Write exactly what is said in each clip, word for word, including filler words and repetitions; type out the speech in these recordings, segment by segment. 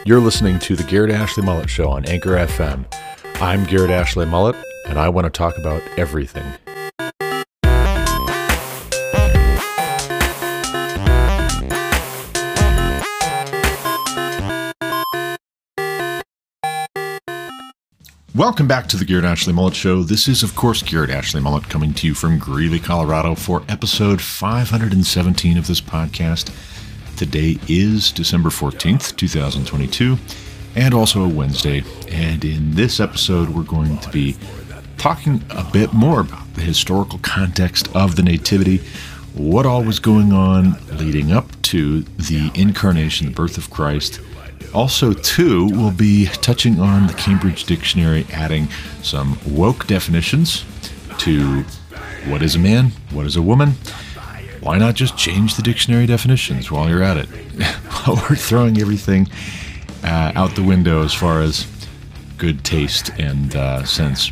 You're listening to the Garrett Ashley Mullet Show on Anchor F M. I'm Garrett Ashley Mullet, and I want to talk about everything. Welcome back to the Garrett Ashley Mullet Show. This is, of course, Garrett Ashley Mullet coming to you from Greeley, Colorado for episode five hundred seventeen of this podcast. Today is December fourteenth, twenty twenty-two, and also a Wednesday. And in this episode, we're going to be talking a bit more about the historical context of the Nativity, what all was going on leading up to the incarnation, the birth of Christ. Also, too, we'll be touching on the Cambridge Dictionary, adding some woke definitions to what is a man, what is a woman. Why not just change the dictionary definitions while you're at it? While we're throwing everything uh, out the window as far as good taste and uh, sense.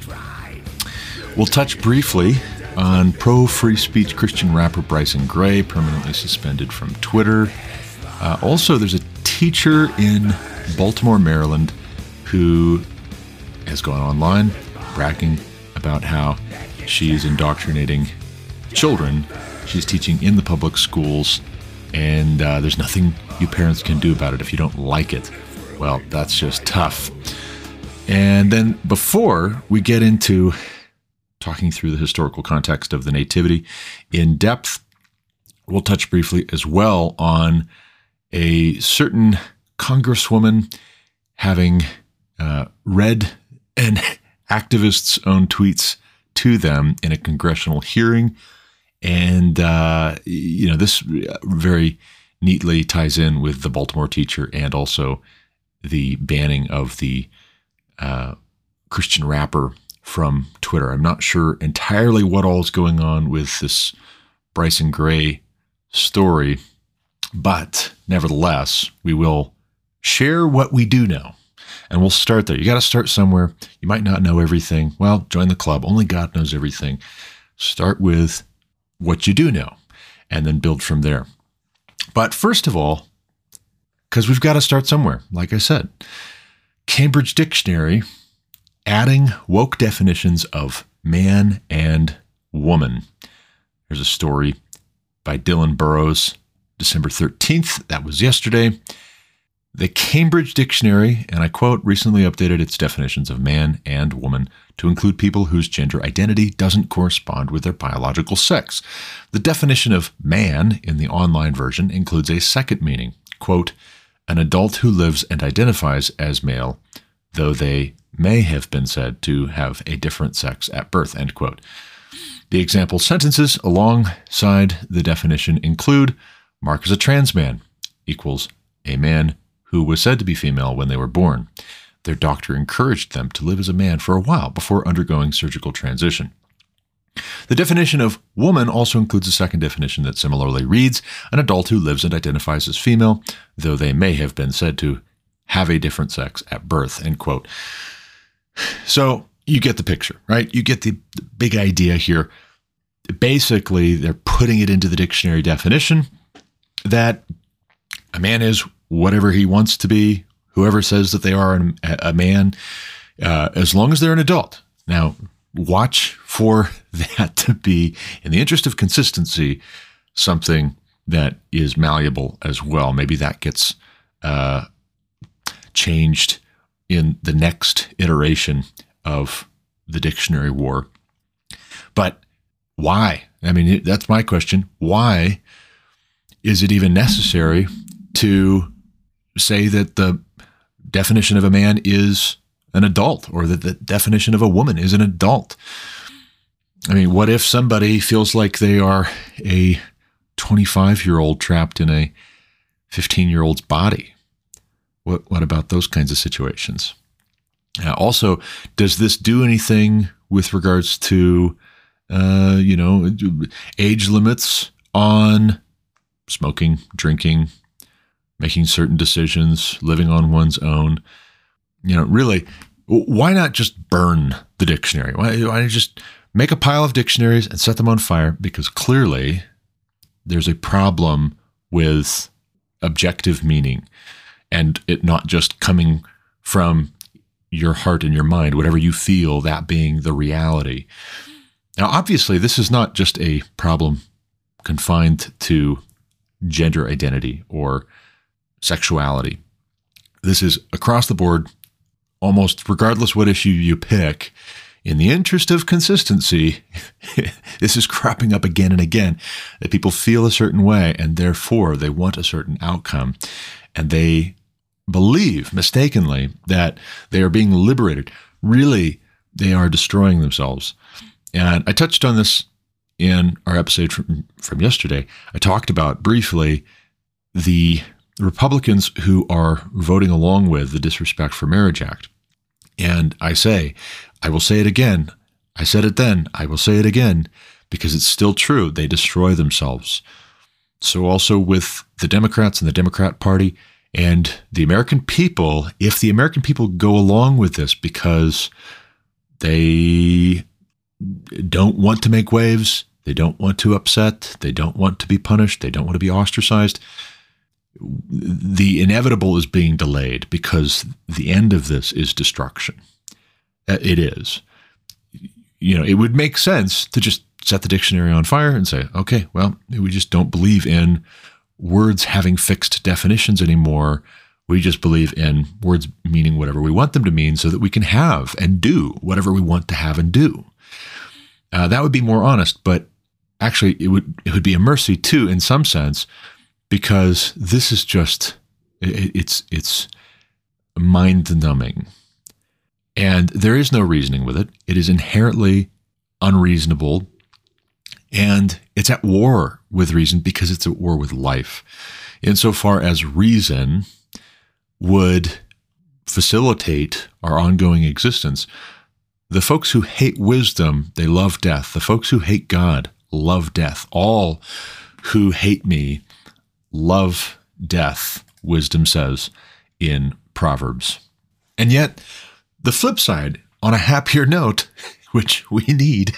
We'll touch briefly on pro-free speech Christian rapper Bryson Gray, permanently suspended from Twitter. Uh, also, there's a teacher in Baltimore, Maryland, who has gone online bragging about how she is indoctrinating children. She's teaching in the public schools, and uh, there's nothing you parents can do about it if you don't like it. Well, that's just tough. And then before we get into talking through the historical context of the Nativity in depth, we'll touch briefly as well on a certain congresswoman having uh, read an activist's own tweets to them in a congressional hearing. And, uh, you know, this very neatly ties in with the Baltimore teacher and also the banning of the uh, Christian rapper from Twitter. I'm not sure entirely what all is going on with this Bryson Gray story, but nevertheless, we will share what we do know. And we'll start there. You got to start somewhere. You might not know everything. Well, join the club. Only God knows everything. Start with what you do know, and then build from there. But first of all, because we've got to start somewhere, like I said, Cambridge Dictionary adding woke definitions of man and woman. There's a story by Dylan Burrows, December thirteenth. That was yesterday. The Cambridge Dictionary, and I quote, recently updated its definitions of man and woman to include people whose gender identity doesn't correspond with their biological sex. The definition of man in the online version includes a second meaning, quote, an adult who lives and identifies as male, though they may have been said to have a different sex at birth, end quote. The example sentences alongside the definition include, Mark is a trans man, equals a man who was said to be female when they were born. Their doctor encouraged them to live as a man for a while before undergoing surgical transition. The definition of woman also includes a second definition that similarly reads, an adult who lives and identifies as female, though they may have been said to have a different sex at birth, end quote. So you get the picture, right? You get the big idea here. Basically, they're putting it into the dictionary definition that a man is whatever he wants to be, whoever says that they are a man, uh, as long as they're an adult. Now, watch for that to be, in the interest of consistency, something that is malleable as well. Maybe that gets uh, changed in the next iteration of the dictionary war. But why? I mean, that's my question. Why is it even necessary to say that the definition of a man is an adult, or that the definition of a woman is an adult? I mean, what if somebody feels like they are a twenty-five-year-old trapped in a fifteen-year-old's body? What what about those kinds of situations? Uh, also, does this do anything with regards to, uh, you know, age limits on smoking, drinking, making certain decisions, living on one's own? You know, really, why not just burn the dictionary? Why, why not just make a pile of dictionaries and set them on fire? Because clearly there's a problem with objective meaning. and it not just coming from your heart and your mind, whatever you feel, that being the reality. Now, obviously, this is not just a problem confined to gender identity or sexuality. This is across the board, almost regardless what issue you pick. In the interest of consistency, this is cropping up again and again, that people feel a certain way and therefore they want a certain outcome. And they believe mistakenly that they are being liberated. Really, they are destroying themselves. And I touched on this in our episode from, from yesterday. I talked about briefly the Republicans who are voting along with the Disrespect for Marriage Act. And I say, I will say it again. I said it then. I will say it again because it's still true. They destroy themselves. So also with the Democrats and the Democrat Party and the American people, if the American people go along with this because they don't want to make waves, they don't want to upset, they don't want to be punished, they don't want to be ostracized, the inevitable is being delayed because the end of this is destruction. It is. You know, it would make sense to just set the dictionary on fire and say, okay, well, we just don't believe in words having fixed definitions anymore. We just believe in words meaning whatever we want them to mean so that we can have and do whatever we want to have and do. Uh, that would be more honest, but actually it would it would be a mercy too in some sense, because this is just, it, it's it's mind-numbing. And there is no reasoning with it. It is inherently unreasonable, and it's at war with reason because it's at war with life. Insofar as reason would facilitate our ongoing existence, the folks who hate wisdom, they love death. The folks who hate God love death. All who hate me love death, wisdom says in Proverbs. And yet, the flip side, on a happier note, which we need,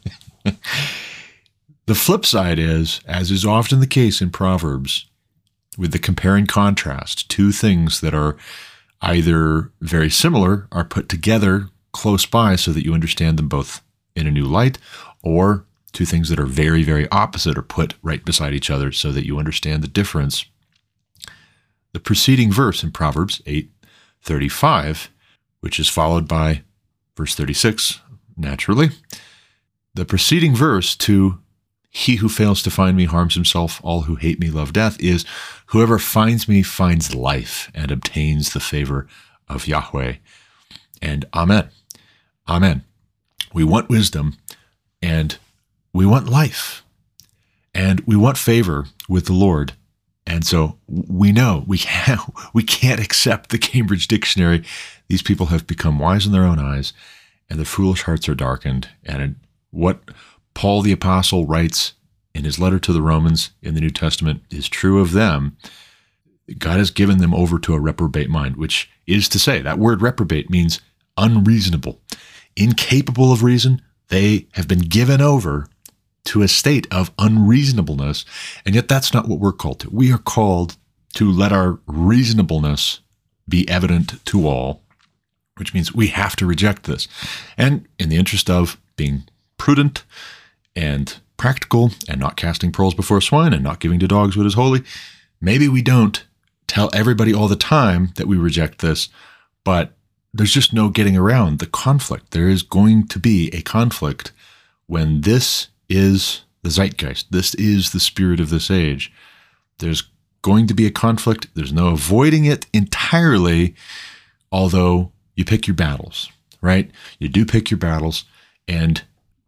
the flip side is, as is often the case in Proverbs, with the compare and contrast, two things that are either very similar are put together close by so that you understand them both in a new light, or two things that are very, very opposite are put right beside each other so that you understand the difference. The preceding verse in Proverbs eight thirty-five, which is followed by verse thirty-six, naturally. The preceding verse to "He who fails to find me harms himself, all who hate me love death," is "Whoever finds me finds life and obtains the favor of Yahweh." And amen. Amen. We want wisdom and we want life and we want favor with the Lord. And so we know we can't, we can't accept the Cambridge Dictionary. These people have become wise in their own eyes, and their foolish hearts are darkened. And what Paul the Apostle writes in his letter to the Romans in the New Testament is true of them. God has given them over to a reprobate mind, which is to say, that word reprobate means unreasonable, incapable of reason. They have been given over to a state of unreasonableness, and yet that's not what we're called to. We are called to let our reasonableness be evident to all, which means we have to reject this. And in the interest of being prudent and practical and not casting pearls before swine and not giving to dogs what is holy, maybe we don't tell everybody all the time that we reject this, but there's just no getting around the conflict. There is going to be a conflict when this is the zeitgeist. This is the spirit of this age. There's going to be a conflict. There's no avoiding it entirely, although you pick your battles, right? You do pick your battles, and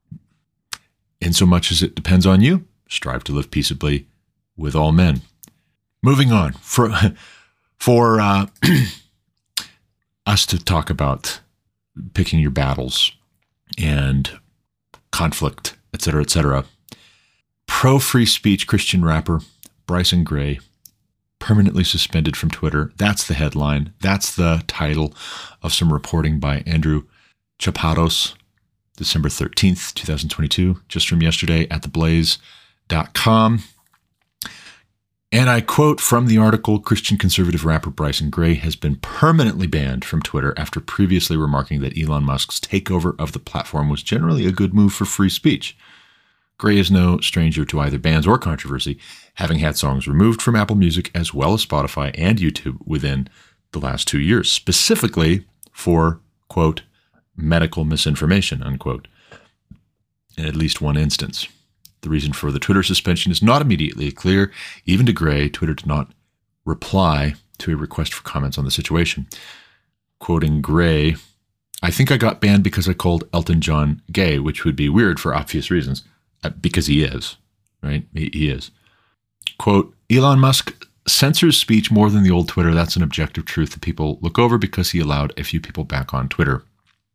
in so much as it depends on you, strive to live peaceably with all men. Moving on, for, for uh, us to talk about picking your battles and conflict, et cetera, et cetera. Pro-free speech Christian rapper Bryson Gray permanently suspended from Twitter. That's the headline. That's the title of some reporting by Andrew Chapados, December thirteenth, twenty twenty-two, just from yesterday at the blaze dot com. And I quote from the article, Christian conservative rapper Bryson Gray has been permanently banned from Twitter after previously remarking that Elon Musk's takeover of the platform was generally a good move for free speech. Gray is no stranger to either bans or controversy, having had songs removed from Apple Music as well as Spotify and YouTube within the last two years, specifically for, quote, medical misinformation, unquote, in at least one instance. The reason for the Twitter suspension is not immediately clear. Even to Gray, Twitter did not reply to a request for comments on the situation. Quoting Gray, I think I got banned because I called Elton John gay, which would be weird for obvious reasons, uh, because he is, right? He, he is. Quote, Elon Musk censors speech more than the old Twitter. That's an objective truth that people look over because he allowed a few people back on Twitter.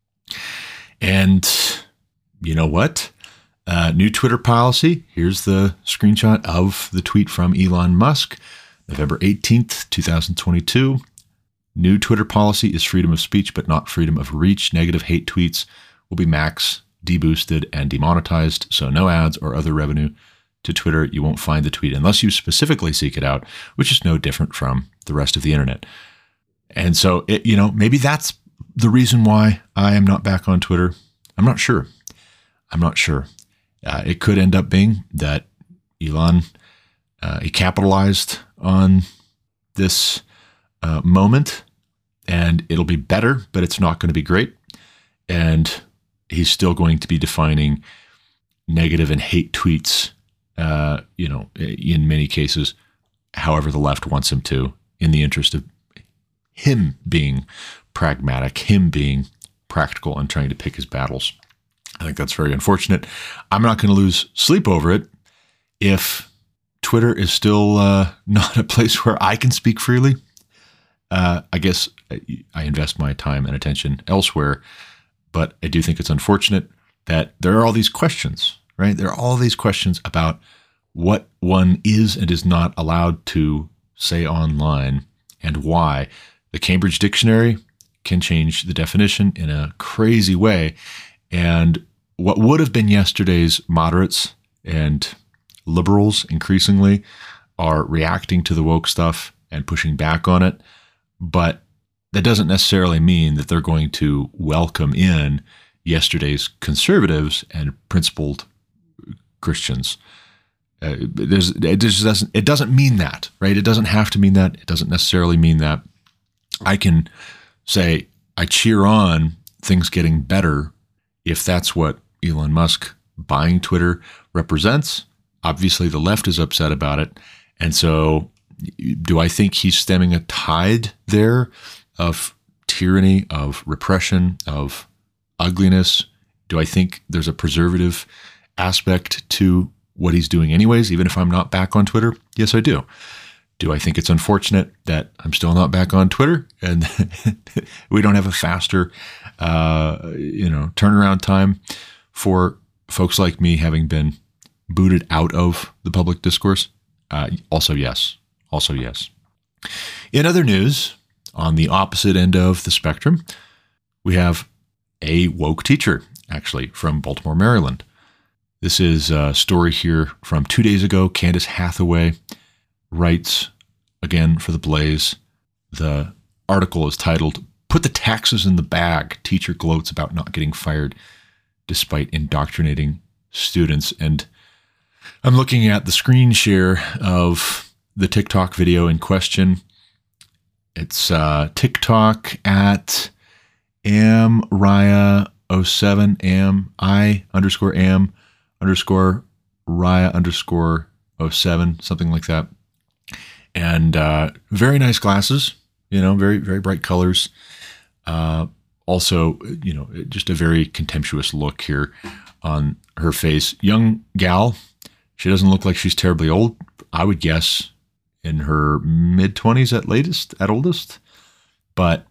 And you know what? Uh, new Twitter policy. Here's the screenshot of the tweet from Elon Musk, November eighteenth, twenty twenty-two. New Twitter policy is freedom of speech, but not freedom of reach. Negative hate tweets will be max deboosted and demonetized, so no ads or other revenue to Twitter. You won't find the tweet unless you specifically seek it out, which is no different from the rest of the internet. And so, it, you know, maybe that's the reason why I am not back on Twitter. I'm not sure. I'm not sure. Uh, it could end up being that Elon, uh, he capitalized on this uh, moment, and it'll be better, but it's not going to be great. And he's still going to be defining negative and hate tweets, uh, you know, in many cases, however the left wants him to, in the interest of him being pragmatic, him being practical and trying to pick his battles. I think that's very unfortunate. I'm not going to lose sleep over it if Twitter is still uh, not a place where I can speak freely. Uh, I guess I invest my time and attention elsewhere, but I do think it's unfortunate that there are all these questions, right? There are all these questions about what one is and is not allowed to say online and why. The Cambridge Dictionary can change the definition in a crazy way. And what would have been yesterday's moderates and liberals increasingly are reacting to the woke stuff and pushing back on it. But that doesn't necessarily mean that they're going to welcome in yesterday's conservatives and principled Christians. Uh, there's, it just doesn't, it doesn't mean that, right? It doesn't have to mean that. It doesn't necessarily mean that. I can say I cheer on things getting better if that's what Elon Musk buying Twitter represents. Obviously, the left is upset about it. And so do I think he's stemming a tide there of tyranny, of repression, of ugliness? Do I think there's a preservative aspect to what he's doing anyways, even if I'm not back on Twitter? Yes, I do. Do I think it's unfortunate that I'm still not back on Twitter and we don't have a faster, uh, you know, turnaround time for folks like me having been booted out of the public discourse? Uh, also, yes. Also, yes. In other news, on the opposite end of the spectrum, we have a woke teacher, actually, from Baltimore, Maryland. This is a story here from two days ago. Candace Hathaway writes, again for the Blaze. The article is titled, "Put the Taxes in the Bag. Teacher Gloats About Not Getting Fired Despite Indoctrinating Students." And I'm looking at the screen share of the TikTok video in question. It's uh, TikTok at am raya oh seven, am I underscore am underscore raya underscore oh seven, something like that. And uh, very nice glasses, you know, very, very bright colors. Uh, also, you know, just a very contemptuous look here on her face. Young gal. She doesn't look like she's terribly old. I would guess in her mid-twenties at latest, at oldest. But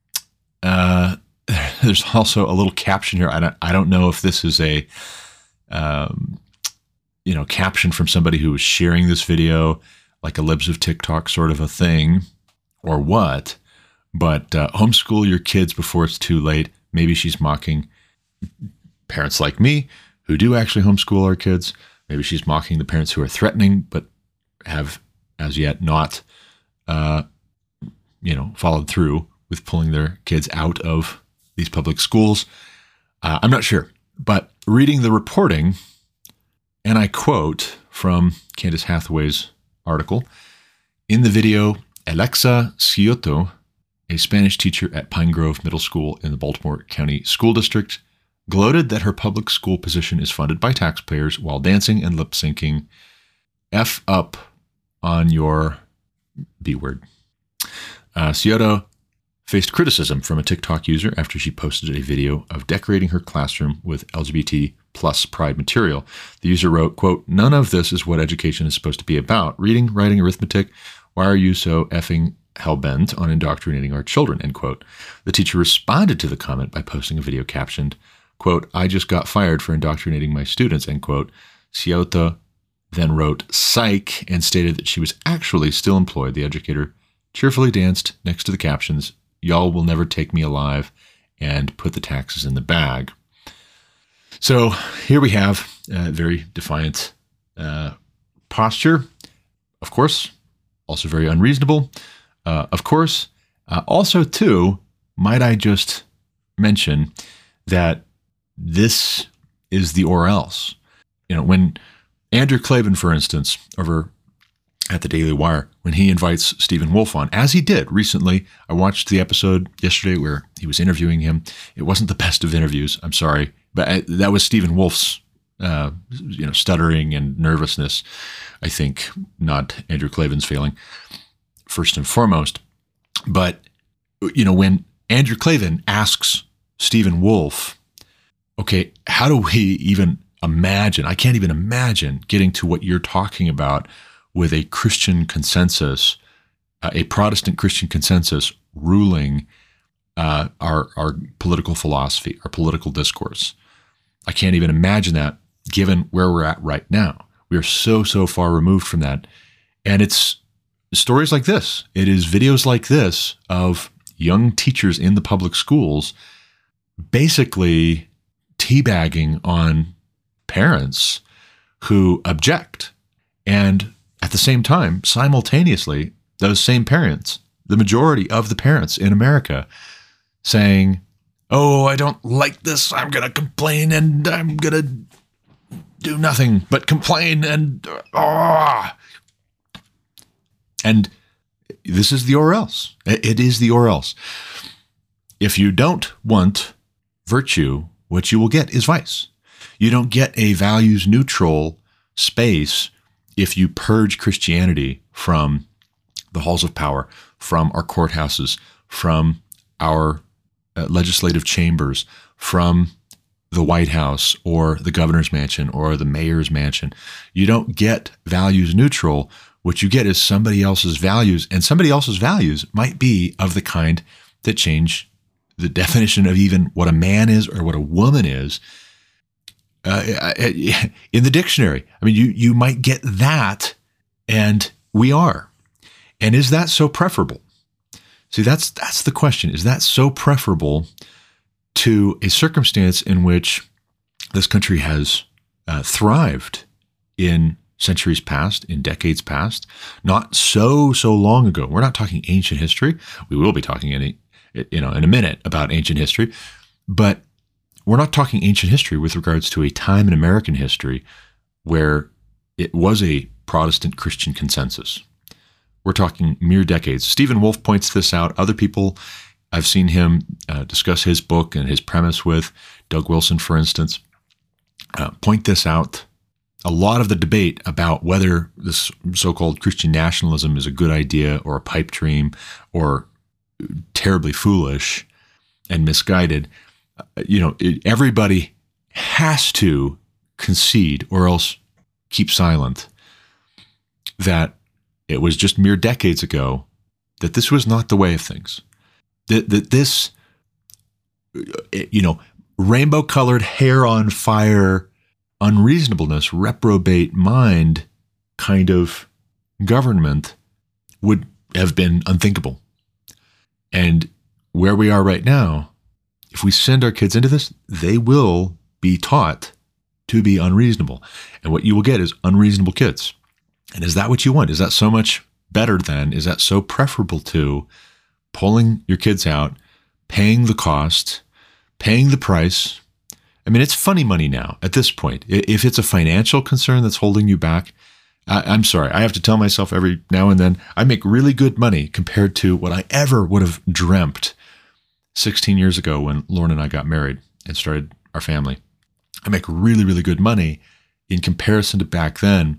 uh, there's also a little caption here. I don't, I don't know if this is a, um, you know, caption from somebody who was sharing this video, like a Libs of TikTok sort of a thing, or what. But uh, homeschool your kids before it's too late. Maybe she's mocking parents like me who do actually homeschool our kids. Maybe she's mocking the parents who are threatening but have as yet not, uh, you know, followed through with pulling their kids out of these public schools. Uh, I'm not sure, but reading the reporting, and I quote from Candace Hathaway's article, in the video, Alexa Scioto, a Spanish teacher at Pine Grove Middle School in the Baltimore County School District, gloated that her public school position is funded by taxpayers while dancing and lip-syncing F up on your B word. Uh, Scioto faced criticism from a TikTok user after she posted a video of decorating her classroom with L G B T plus pride material. The user wrote, quote, "None of this is what education is supposed to be about. Reading, writing, arithmetic. Why are you so effing hell-bent on indoctrinating our children?" End quote. The teacher responded to the comment by posting a video captioned, quote, "I just got fired for indoctrinating my students," end quote. Scioto then wrote, "Psych," and stated that she was actually still employed. The educator cheerfully danced next to the captions, "Y'all will never take me alive," and put the taxes in the bag. So here we have a very defiant uh, posture. Of course, also very unreasonable. Uh, of course, uh, also too, might I just mention that this is the or else. You know, when Andrew Klavan, for instance, over at the Daily Wire, when he invites Stephen Wolf on, as he did recently. I watched the episode yesterday where he was interviewing him. It wasn't the best of interviews, I'm sorry, but I, that was Stephen Wolf's, uh, you know, stuttering and nervousness, I think, not Andrew Klavan's failing, first and foremost. But, you know, when Andrew Klavan asks Stephen Wolf, okay, how do we even imagine, I can't even imagine getting to what you're talking about with a Christian consensus, uh, a Protestant Christian consensus ruling uh, our, our political philosophy, our political discourse. I can't even imagine that given where we're at right now. We are so, so far removed from that. And it's stories like this. It is videos like this of young teachers in the public schools basically teabagging on parents who object. And at the same time, simultaneously, those same parents, the majority of the parents in America, saying, "Oh, I don't like this. I'm going to complain and I'm going to do nothing but complain and oh." And this is the or else. It is the or else. If you don't want virtue, what you will get is vice. You don't get a values neutral space if you purge Christianity from the halls of power, from our courthouses, from our uh, legislative chambers, from the White House or the governor's mansion or the mayor's mansion. You don't get values neutral. What you get is somebody else's values, and somebody else's values might be of the kind that change the definition of even what a man is or what a woman is uh, in the dictionary. I mean, you you might get that, and we are. And is that so preferable? See, that's that's the question. Is that so preferable to a circumstance in which this country has uh, thrived in centuries past, in decades past, not so, so long ago? We're not talking ancient history. We will be talking in a, you know, in a minute about ancient history, but we're not talking ancient history with regards to a time in American history where it was a Protestant Christian consensus. We're talking mere decades. Stephen Wolf points this out. Other people, I've seen him uh, discuss his book and his premise with, Doug Wilson, for instance, uh, point this out. A lot of the debate about whether this so-called Christian nationalism is a good idea or a pipe dream or terribly foolish and misguided, uh, you know, it, everybody has to concede or else keep silent that it was just mere decades ago that this was not the way of things. That, that this, you know, rainbow-colored, hair on fire, unreasonableness, reprobate mind kind of government would have been unthinkable. And where we are right now, if we send our kids into this, they will be taught to be unreasonable. And what you will get is unreasonable kids. And is that what you want? Is that so much better than? Is that so preferable to pulling your kids out, paying the cost, paying the price? I mean, it's funny money now at this point. If it's a financial concern that's holding you back, I, I'm sorry. I have to tell myself every now and then, I make really good money compared to what I ever would have dreamt sixteen years ago when Lauren and I got married and started our family. I make really, really good money in comparison to back then,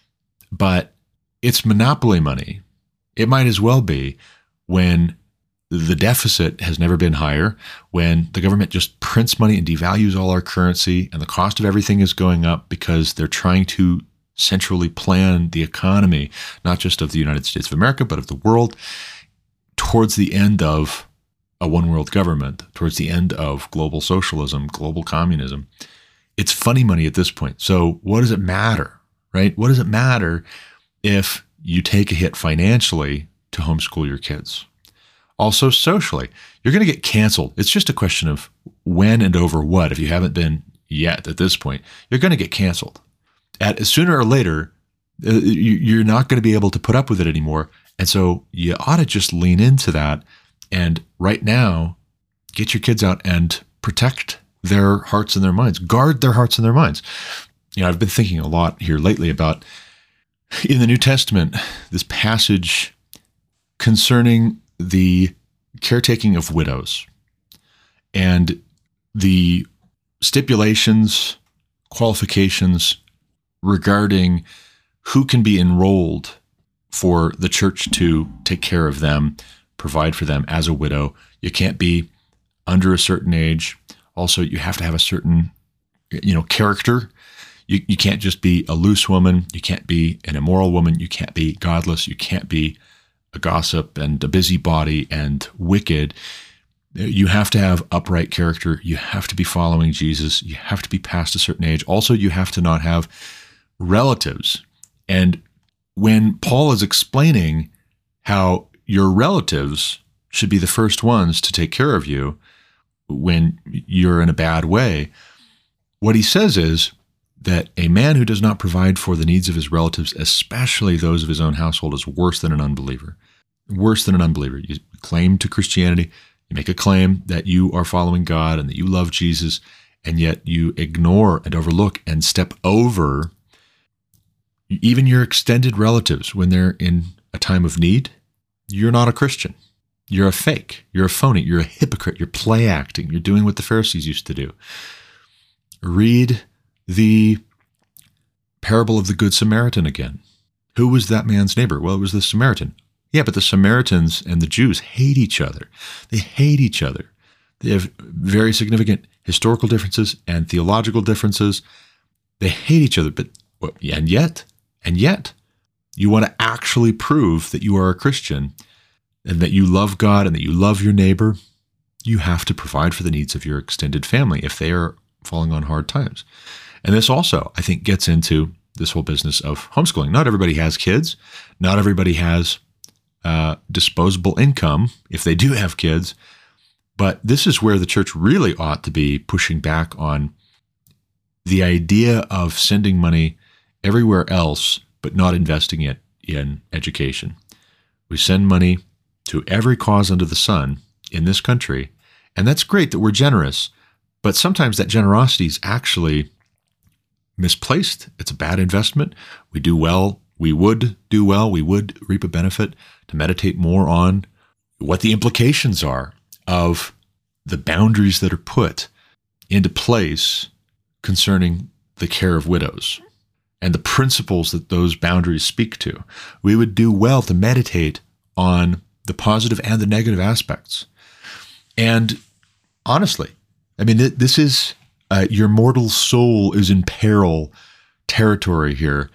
but it's monopoly money. It might as well be when the deficit has never been higher, when the government just prints money and devalues all our currency and the cost of everything is going up because they're trying to centrally plan the economy, not just of the United States of America, but of the world, towards the end of a one world government, towards the end of global socialism, global communism. It's funny money at this point. So what does it matter, right? What does it matter if you take a hit financially to homeschool your kids? Also socially, you're going to get canceled. It's just a question of when and over what. If you haven't been yet at this point, you're going to get canceled. At sooner or later, uh, you, you're not going to be able to put up with it anymore. And so you ought to just lean into that. And right now, get your kids out and protect their hearts and their minds. Guard their hearts and their minds. You know, I've been thinking a lot here lately about, in the New Testament, this passage concerning the caretaking of widows and the stipulations, qualifications regarding who can be enrolled for the church to take care of them, provide for them as a widow. You can't be under a certain age. Also, you have to have a certain, you know, character. You, you can't just be a loose woman. You can't be an immoral woman. You can't be godless. You can't be a gossip and a busybody and wicked. You have to have upright character. You have to be following Jesus. You have to be past a certain age. Also, you have to not have relatives. And when Paul is explaining how your relatives should be the first ones to take care of you when you're in a bad way, what he says is that a man who does not provide for the needs of his relatives, especially those of his own household, is worse than an unbeliever. Worse than an unbeliever. You claim to Christianity, you make a claim that you are following God and that you love Jesus, and yet you ignore and overlook and step over even your extended relatives when they're in a time of need. You're not a Christian. You're a fake. You're a phony. You're a hypocrite. You're play acting. You're doing what the Pharisees used to do. Read the parable of the Good Samaritan again. Who was that man's neighbor? Well, it was the Samaritan. Yeah, but the Samaritans and the Jews hate each other. They hate each other. They have very significant historical differences and theological differences. They hate each other, but and yet, and yet, you want to actually prove that you are a Christian and that you love God and that you love your neighbor, you have to provide for the needs of your extended family if they are falling on hard times. And this also, I think, gets into this whole business of homeschooling. Not everybody has kids. Not everybody has uh, disposable income if they do have kids. But this is where the church really ought to be pushing back on the idea of sending money everywhere else, but not investing it in education. We send money to every cause under the sun in this country, and that's great that we're generous, but sometimes that generosity is actually misplaced. It's a bad investment. We do well, we would do well, we would reap a benefit to meditate more on what the implications are of the boundaries that are put into place concerning the care of widows and the principles that those boundaries speak to. We would do well to meditate on the positive and the negative aspects. And honestly, I mean, this is uh, your mortal soul is in peril territory here.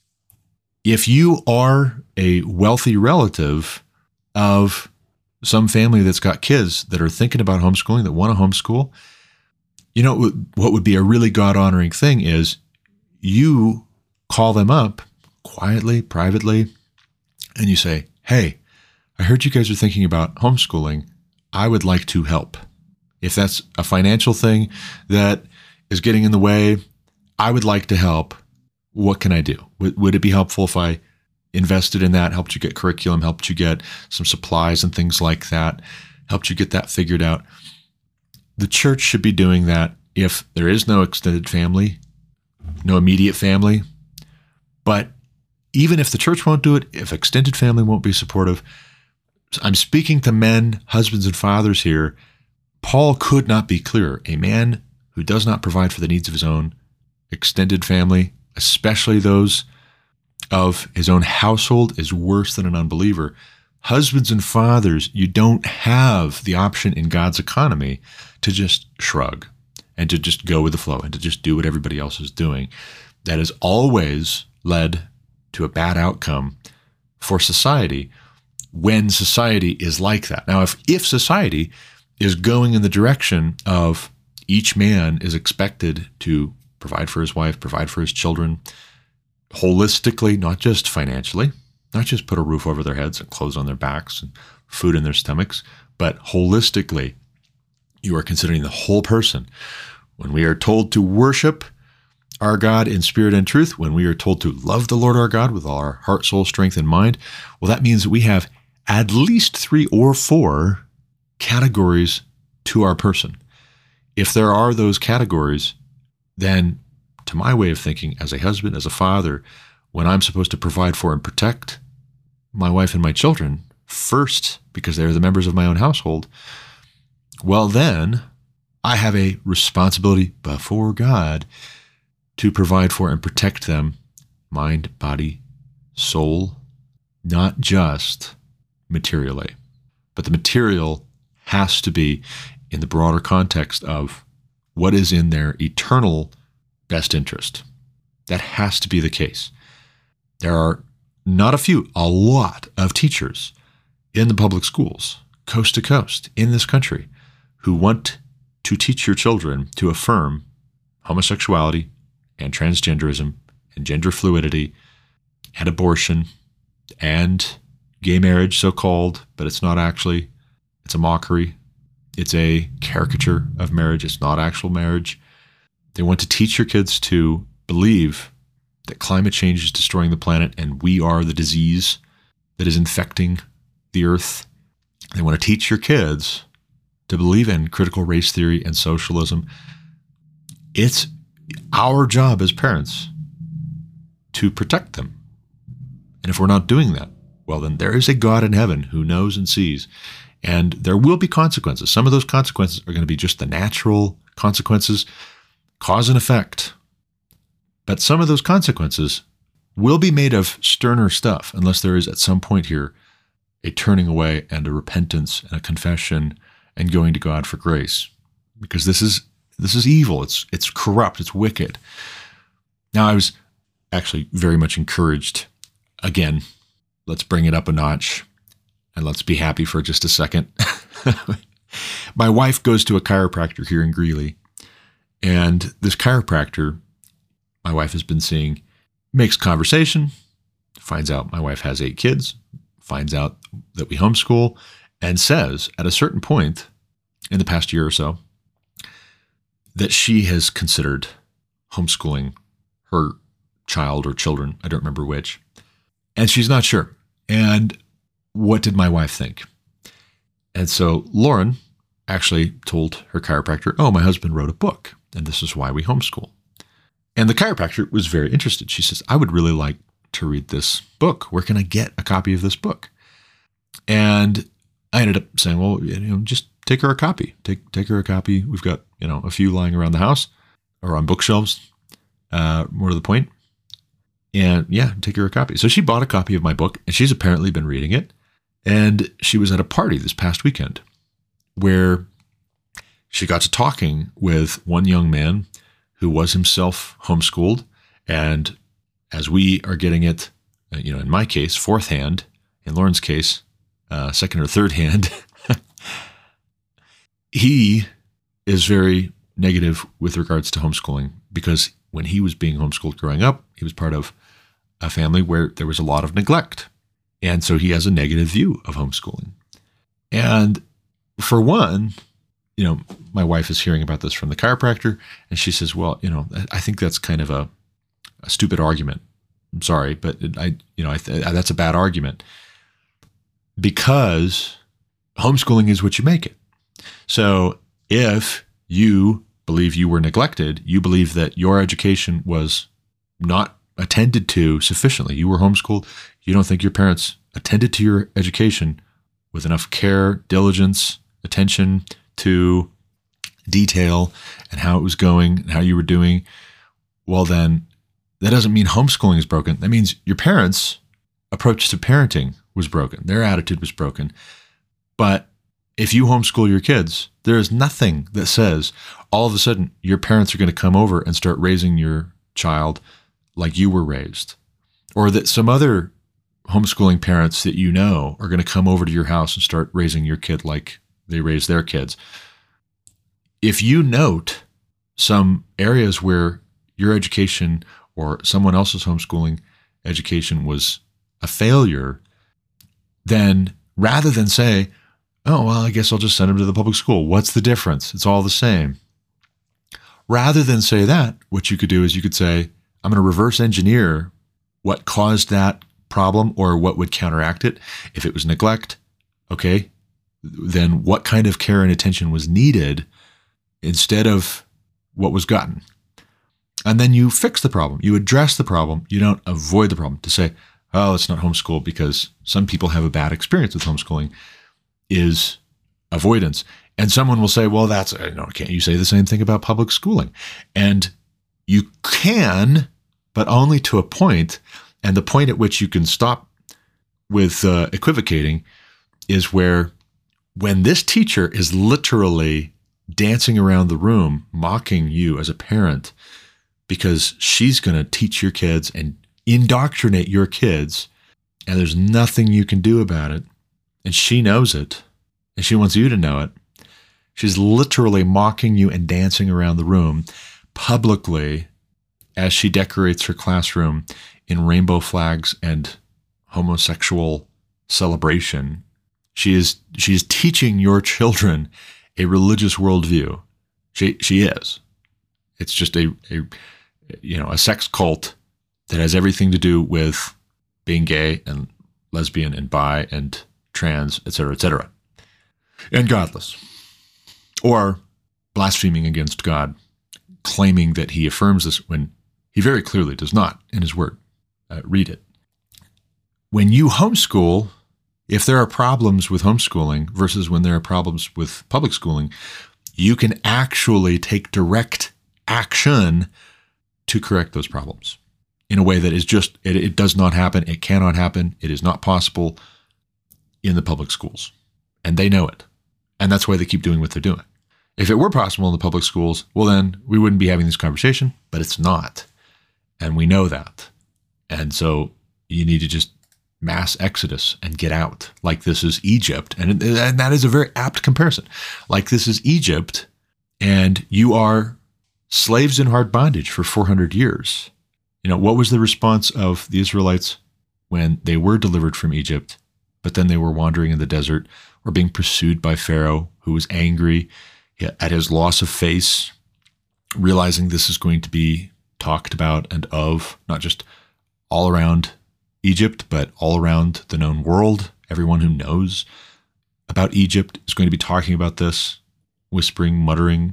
If you are a wealthy relative of some family that's got kids that are thinking about homeschooling, that want to homeschool, you know, what would be a really God-honoring thing is you call them up quietly, privately, and you say, hey, I heard you guys are thinking about homeschooling. I would like to help. If that's a financial thing that is getting in the way, I would like to help. What can I do? Would, would it be helpful if I invested in that, helped you get curriculum, helped you get some supplies and things like that, helped you get that figured out. The church should be doing that if there is no extended family, no immediate family. But even if the church won't do it, if extended family won't be supportive, I'm speaking to men, husbands, and fathers here. Paul could not be clearer. A man who does not provide for the needs of his own extended family, especially those of his own household, is worse than an unbeliever. Husbands and fathers, you don't have the option in God's economy to just shrug and to just go with the flow and to just do what everybody else is doing. That has always led to a bad outcome for society when society is like that. Now, if, if society is going in the direction of each man is expected to provide for his wife, provide for his children, holistically, not just financially, not just put a roof over their heads and clothes on their backs and food in their stomachs, but holistically, you are considering the whole person. When we are told to worship our God in spirit and truth, when we are told to love the Lord our God with all our heart, soul, strength, and mind, well, that means that we have at least three or four categories to our person. If there are those categories, then to my way of thinking, as a husband, as a father, when I'm supposed to provide for and protect my wife and my children first, because they're the members of my own household, well, then I have a responsibility before God to provide for and protect them, mind, body, soul, not just materially. But the material has to be in the broader context of what is in their eternal best interest. That has to be the case. There are not a few, a lot of teachers in the public schools, coast to coast, in this country, who want to teach your children to affirm homosexuality and transgenderism and gender fluidity and abortion and gay marriage, so-called, but it's not actually. It's a mockery. It's a caricature of marriage. It's not actual marriage. They want to teach your kids to believe that climate change is destroying the planet and we are the disease that is infecting the earth. They want to teach your kids to believe in critical race theory and socialism. It's our job as parents to protect them. And if we're not doing that, well, then there is a God in heaven who knows and sees. And there will be consequences. Some of those consequences are going to be just the natural consequences, cause and effect. But some of those consequences will be made of sterner stuff unless there is at some point here a turning away and a repentance and a confession and going to God for grace. Because this is this is evil. It's it's corrupt. It's wicked. Now, I was actually very much encouraged. Again, let's bring it up a notch. And let's be happy for just a second. My wife goes to a chiropractor here in Greeley. And this chiropractor my wife has been seeing makes conversation, finds out my wife has eight kids, finds out that we homeschool, and says at a certain point in the past year or so that she has considered homeschooling her child or children. I don't remember which. And she's not sure. And what did my wife think? And so Lauren actually told her chiropractor, oh, my husband wrote a book, and this is why we homeschool. And the chiropractor was very interested. She says, I would really like to read this book. Where can I get a copy of this book? And I ended up saying, well, you know, just take her a copy. Take take her a copy. We've got, you know, a few lying around the house or on bookshelves, uh, more to the point. And yeah, take her a copy. So she bought a copy of my book, and she's apparently been reading it. And she was at a party this past weekend where she got to talking with one young man who was himself homeschooled. And as we are getting it, you know, in my case, fourth hand, in Lauren's case, uh, second or third hand, he is very negative with regards to homeschooling because when he was being homeschooled growing up, he was part of a family where there was a lot of neglect. And so he has a negative view of homeschooling. And for one, you know, my wife is hearing about this from the chiropractor, and she says, well, you know, I think that's kind of a, a stupid argument I'm sorry, but it, I, you know, I th- that's a bad argument because homeschooling is what you make it. So if you believe you were neglected, you believe that your education was not attended to sufficiently, you were homeschooled, you don't think your parents attended to your education with enough care, diligence, attention to detail and how it was going and how you were doing, well then that doesn't mean homeschooling is broken. That means your parents' approach to parenting was broken. Their attitude was broken. But if you homeschool your kids, there is nothing that says all of a sudden your parents are going to come over and start raising your child like you were raised, or that some other homeschooling parents that you know are going to come over to your house and start raising your kid like they raise their kids. If you note some areas where your education or someone else's homeschooling education was a failure, then rather than say, oh, well, I guess I'll just send them to the public school. What's the difference? It's all the same. Rather than say that, what you could do is you could say, I'm going to reverse engineer what caused that problem or what would counteract it. If it was neglect, okay, then what kind of care and attention was needed instead of what was gotten? And then you fix the problem. You address the problem. You don't avoid the problem. To say, oh, it's not homeschool because some people have a bad experience with homeschooling is avoidance. And someone will say, well, that's, you know, can't you say the same thing about public schooling? And you can, but only to a point. And the point at which you can stop with uh, equivocating is where when this teacher is literally dancing around the room, mocking you as a parent, because she's going to teach your kids and indoctrinate your kids, and there's nothing you can do about it, and she knows it, and she wants you to know it. She's literally mocking you and dancing around the room publicly as she decorates her classroom in rainbow flags and homosexual celebration. She is she is teaching your children a religious worldview. She she is. It's just a, a you know a sex cult that has everything to do with being gay and lesbian and bi and trans, et cetera, et cetera, and godless, or blaspheming against God, claiming that he affirms this when he very clearly does not in his word. Uh, read it. When you homeschool, if there are problems with homeschooling versus when there are problems with public schooling, you can actually take direct action to correct those problems in a way that is just, it, it does not happen. It cannot happen. It is not possible in the public schools. And they know it. And that's why they keep doing what they're doing. If it were possible in the public schools, well, then we wouldn't be having this conversation, but it's not. And we know that. And so you need to just mass exodus and get out like this is Egypt. And, and that is a very apt comparison. Like this is Egypt and you are slaves in hard bondage for four hundred years. You know, what was the response of the Israelites when they were delivered from Egypt, but then they were wandering in the desert or being pursued by Pharaoh, who was angry at his loss of face, realizing this is going to be talked about and of, not just all around Egypt, but all around the known world. Everyone who knows about Egypt is going to be talking about this, whispering, muttering.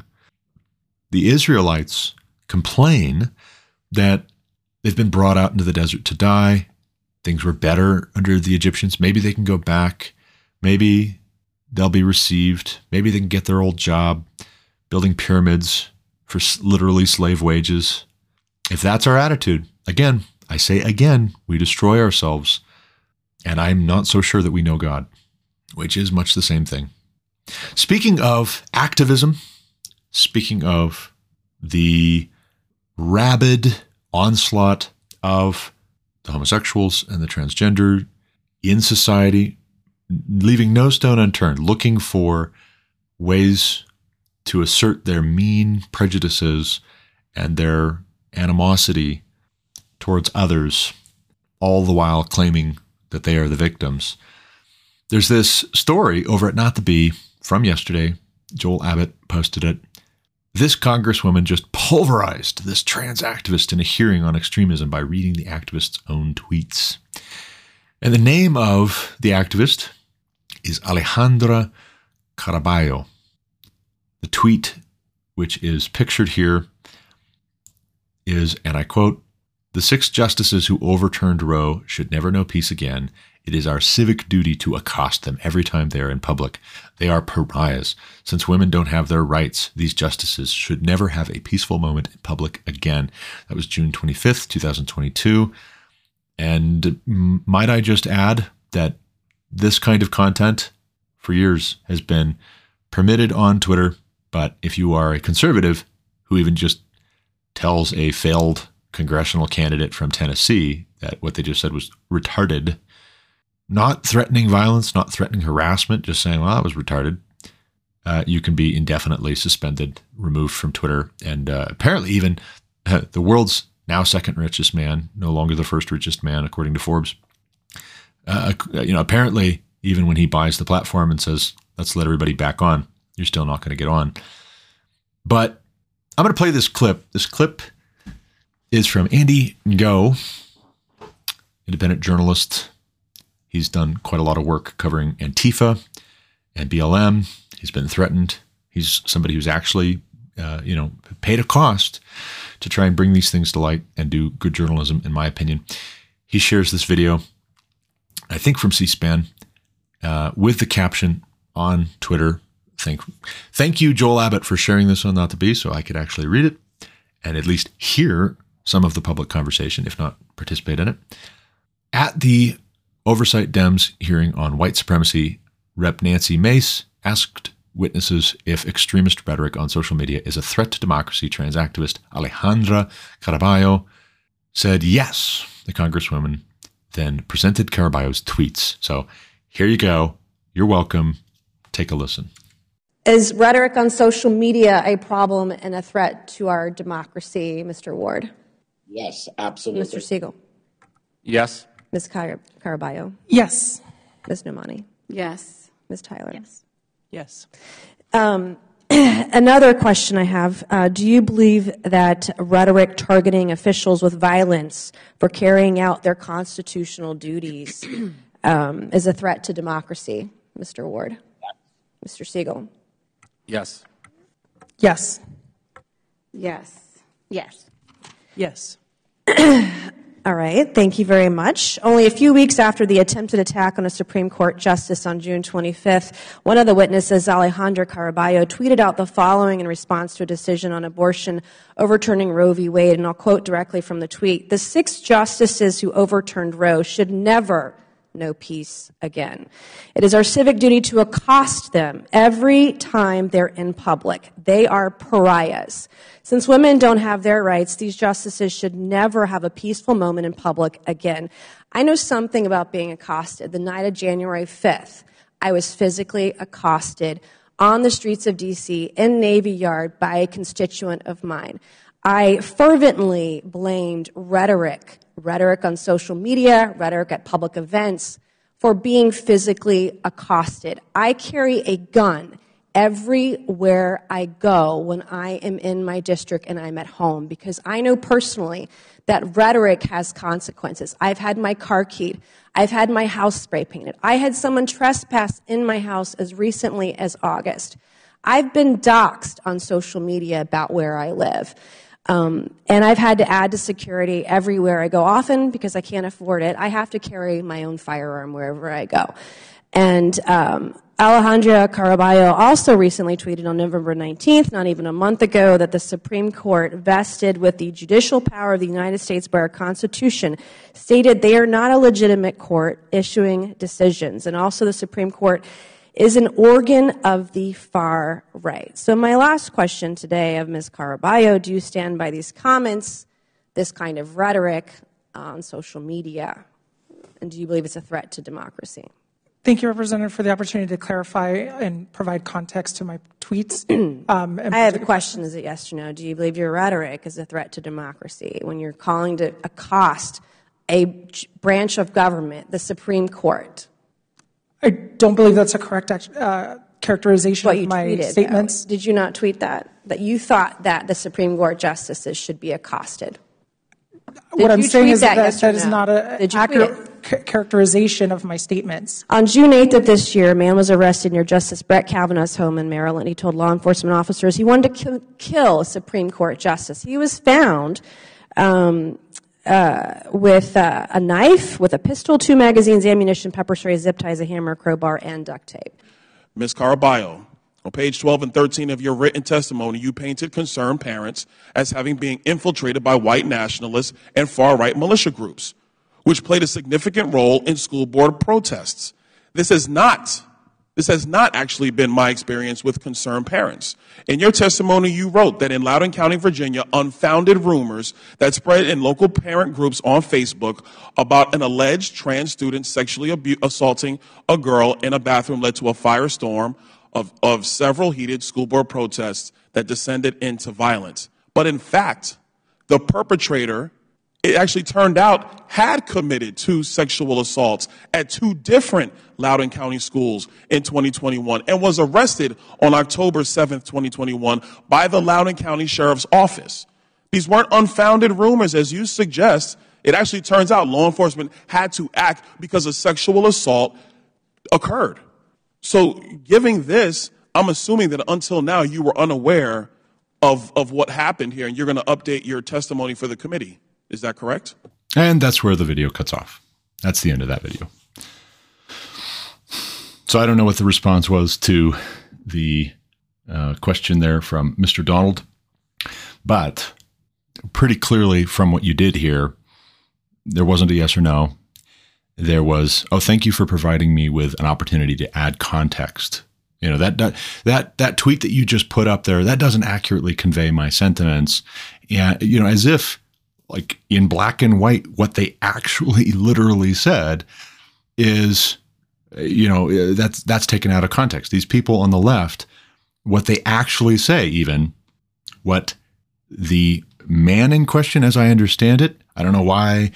The Israelites complain that they've been brought out into the desert to die. Things were better under the Egyptians. Maybe they can go back. Maybe they'll be received. Maybe they can get their old job building pyramids for literally slave wages. If that's our attitude, again, I say again, we destroy ourselves. And I'm not so sure that we know God, which is much the same thing. Speaking of activism, speaking of the rabid onslaught of the homosexuals and the transgender in society, leaving no stone unturned, looking for ways to assert their mean prejudices and their animosity towards others, all the while claiming that they are the victims. There's this story over at Not the Bee from yesterday. Joel Abbott posted it. This congresswoman just pulverized this trans activist in a hearing on extremism by reading the activist's own tweets. And the name of the activist is Alejandra Caraballo. The tweet, which is pictured here, is, and I quote, "The six justices who overturned Roe should never know peace again. It is our civic duty to accost them every time they are in public. They are pariahs. Since women don't have their rights, these justices should never have a peaceful moment in public again." That was June twenty-fifth, twenty twenty-two. And might I just add that this kind of content for years has been permitted on Twitter, but if you are a conservative who even just tells a failed congressional candidate from Tennessee that what they just said was retarded, not threatening violence, not threatening harassment, just saying, well, that was retarded, uh, you can be indefinitely suspended, removed from Twitter, and uh, apparently even uh, the world's now second richest man, no longer the first richest man, according to Forbes. Uh, you know, apparently, even when he buys the platform and says, let's let everybody back on, you're still not going to get on. But I'm going to play this clip. This clip is from Andy Ngo, independent journalist. He's done quite a lot of work covering Antifa and B L M. He's been threatened. He's somebody who's actually, uh, you know, paid a cost to try and bring these things to light and do good journalism, in my opinion. He shares this video, I think from C-SPAN, uh, with the caption on Twitter. Thank, thank you, Joel Abbott, for sharing this on Not to Be, so I could actually read it and at least hear some of the public conversation, if not participate in it. At the Oversight Dems hearing on white supremacy, Rep Nancy Mace asked witnesses if extremist rhetoric on social media is a threat to democracy. Trans activist Alejandra Caraballo said yes. The congresswoman then presented Caraballo's tweets. So here you go. You're welcome. Take a listen. Is rhetoric on social media a problem and a threat to our democracy, Mister Ward? Yes, absolutely. Mister Siegel? Yes. Miz Car- Caraballo? Yes. Miz Nomani? Yes. Miz Tyler? Yes. Yes. Um, another question I have, uh, do you believe that rhetoric targeting officials with violence for carrying out their constitutional duties um, is a threat to democracy, Mister Ward? Mister Siegel? Yes. Yes. Yes. Yes. Yes. All right, thank you very much. Only a few weeks after the attempted attack on a Supreme Court justice on June twenty-fifth, one of the witnesses, Alejandra Caraballo, tweeted out the following in response to a decision on abortion overturning Roe v. Wade, and I'll quote directly from the tweet. "The six justices who overturned Roe should never know peace again. It is our civic duty to accost them every time they're in public. They are pariahs. Since women don't have their rights, these justices should never have a peaceful moment in public again." I know something about being accosted. The night of January fifth, I was physically accosted on the streets of D C in Navy Yard by a constituent of mine. I fervently blamed rhetoric, rhetoric on social media, rhetoric at public events, for being physically accosted. I carry a gun everywhere I go when I am in my district and I'm at home, because I know personally that rhetoric has consequences. I've had my car keyed. I've had my house spray painted. I had someone trespass in my house as recently as August. I've been doxxed on social media about where I live. Um, and I've had to add to security everywhere I go. Often, because I can't afford it, I have to carry my own firearm wherever I go. And um, Alejandra Caraballo also recently tweeted on November nineteenth, not even a month ago, that the Supreme Court, vested with the judicial power of the United States by our Constitution, stated they are not a legitimate court issuing decisions. And also the Supreme Court is an organ of the far right. So my last question today of Miz Caraballo, do you stand by these comments, this kind of rhetoric on social media, and do you believe it's a threat to democracy? Thank you, Representative, for the opportunity to clarify and provide context to my tweets. um, and I have a question, is it yes or no? Do you believe your rhetoric is a threat to democracy when you're calling to accost a branch of government, the Supreme Court? I don't believe that's a correct uh, characterization What of you my tweeted, statements. though. Did you not tweet that? That you thought that the Supreme Court justices should be accosted? Did What I'm you saying tweet is that, that yes that or is no? not an Did you tweet accurate ca- characterization of my statements. On June eighth of this year, a man was arrested near Justice Brett Kavanaugh's home in Maryland. He told law enforcement officers he wanted to kill, kill a Supreme Court justice. He was found um, uh, with uh, a knife, with a pistol, two magazines, ammunition, pepper spray, zip ties, a hammer, crowbar, and duct tape. Miz Caraballo, on page twelve and thirteen of your written testimony, you painted concerned parents as having been infiltrated by white nationalists and far-right militia groups, which played a significant role in school board protests. This has not, this has not actually been my experience with concerned parents. In your testimony, you wrote that in Loudoun County, Virginia, unfounded rumors that spread in local parent groups on Facebook about an alleged trans student sexually abu- assaulting a girl in a bathroom led to a firestorm of, of several heated school board protests that descended into violence. But in fact, the perpetrator, it actually turned out, had committed two sexual assaults at two different Loudoun County schools in twenty twenty-one and was arrested on October seventh, twenty twenty-one by the Loudoun County Sheriff's Office. These weren't unfounded rumors, as you suggest. It actually turns out law enforcement had to act because a sexual assault occurred. So giving this, I'm assuming that until now you were unaware of, of what happened here, and you're going to update your testimony for the committee. Is that correct? And that's where the video cuts off. That's the end of that video. So I don't know what the response was to the uh, question there from Mister Donald, but pretty clearly from what you did here, there wasn't a yes or no. There was, oh, thank you for providing me with an opportunity to add context. You know, that, that, that, that tweet that you just put up there, that doesn't accurately convey my sentiments. And, you know, as if like in black and white, what they actually literally said is, you know, that's, that's taken out of context. These people on the left, what they actually say, even what the man in question, as I understand it, I don't know why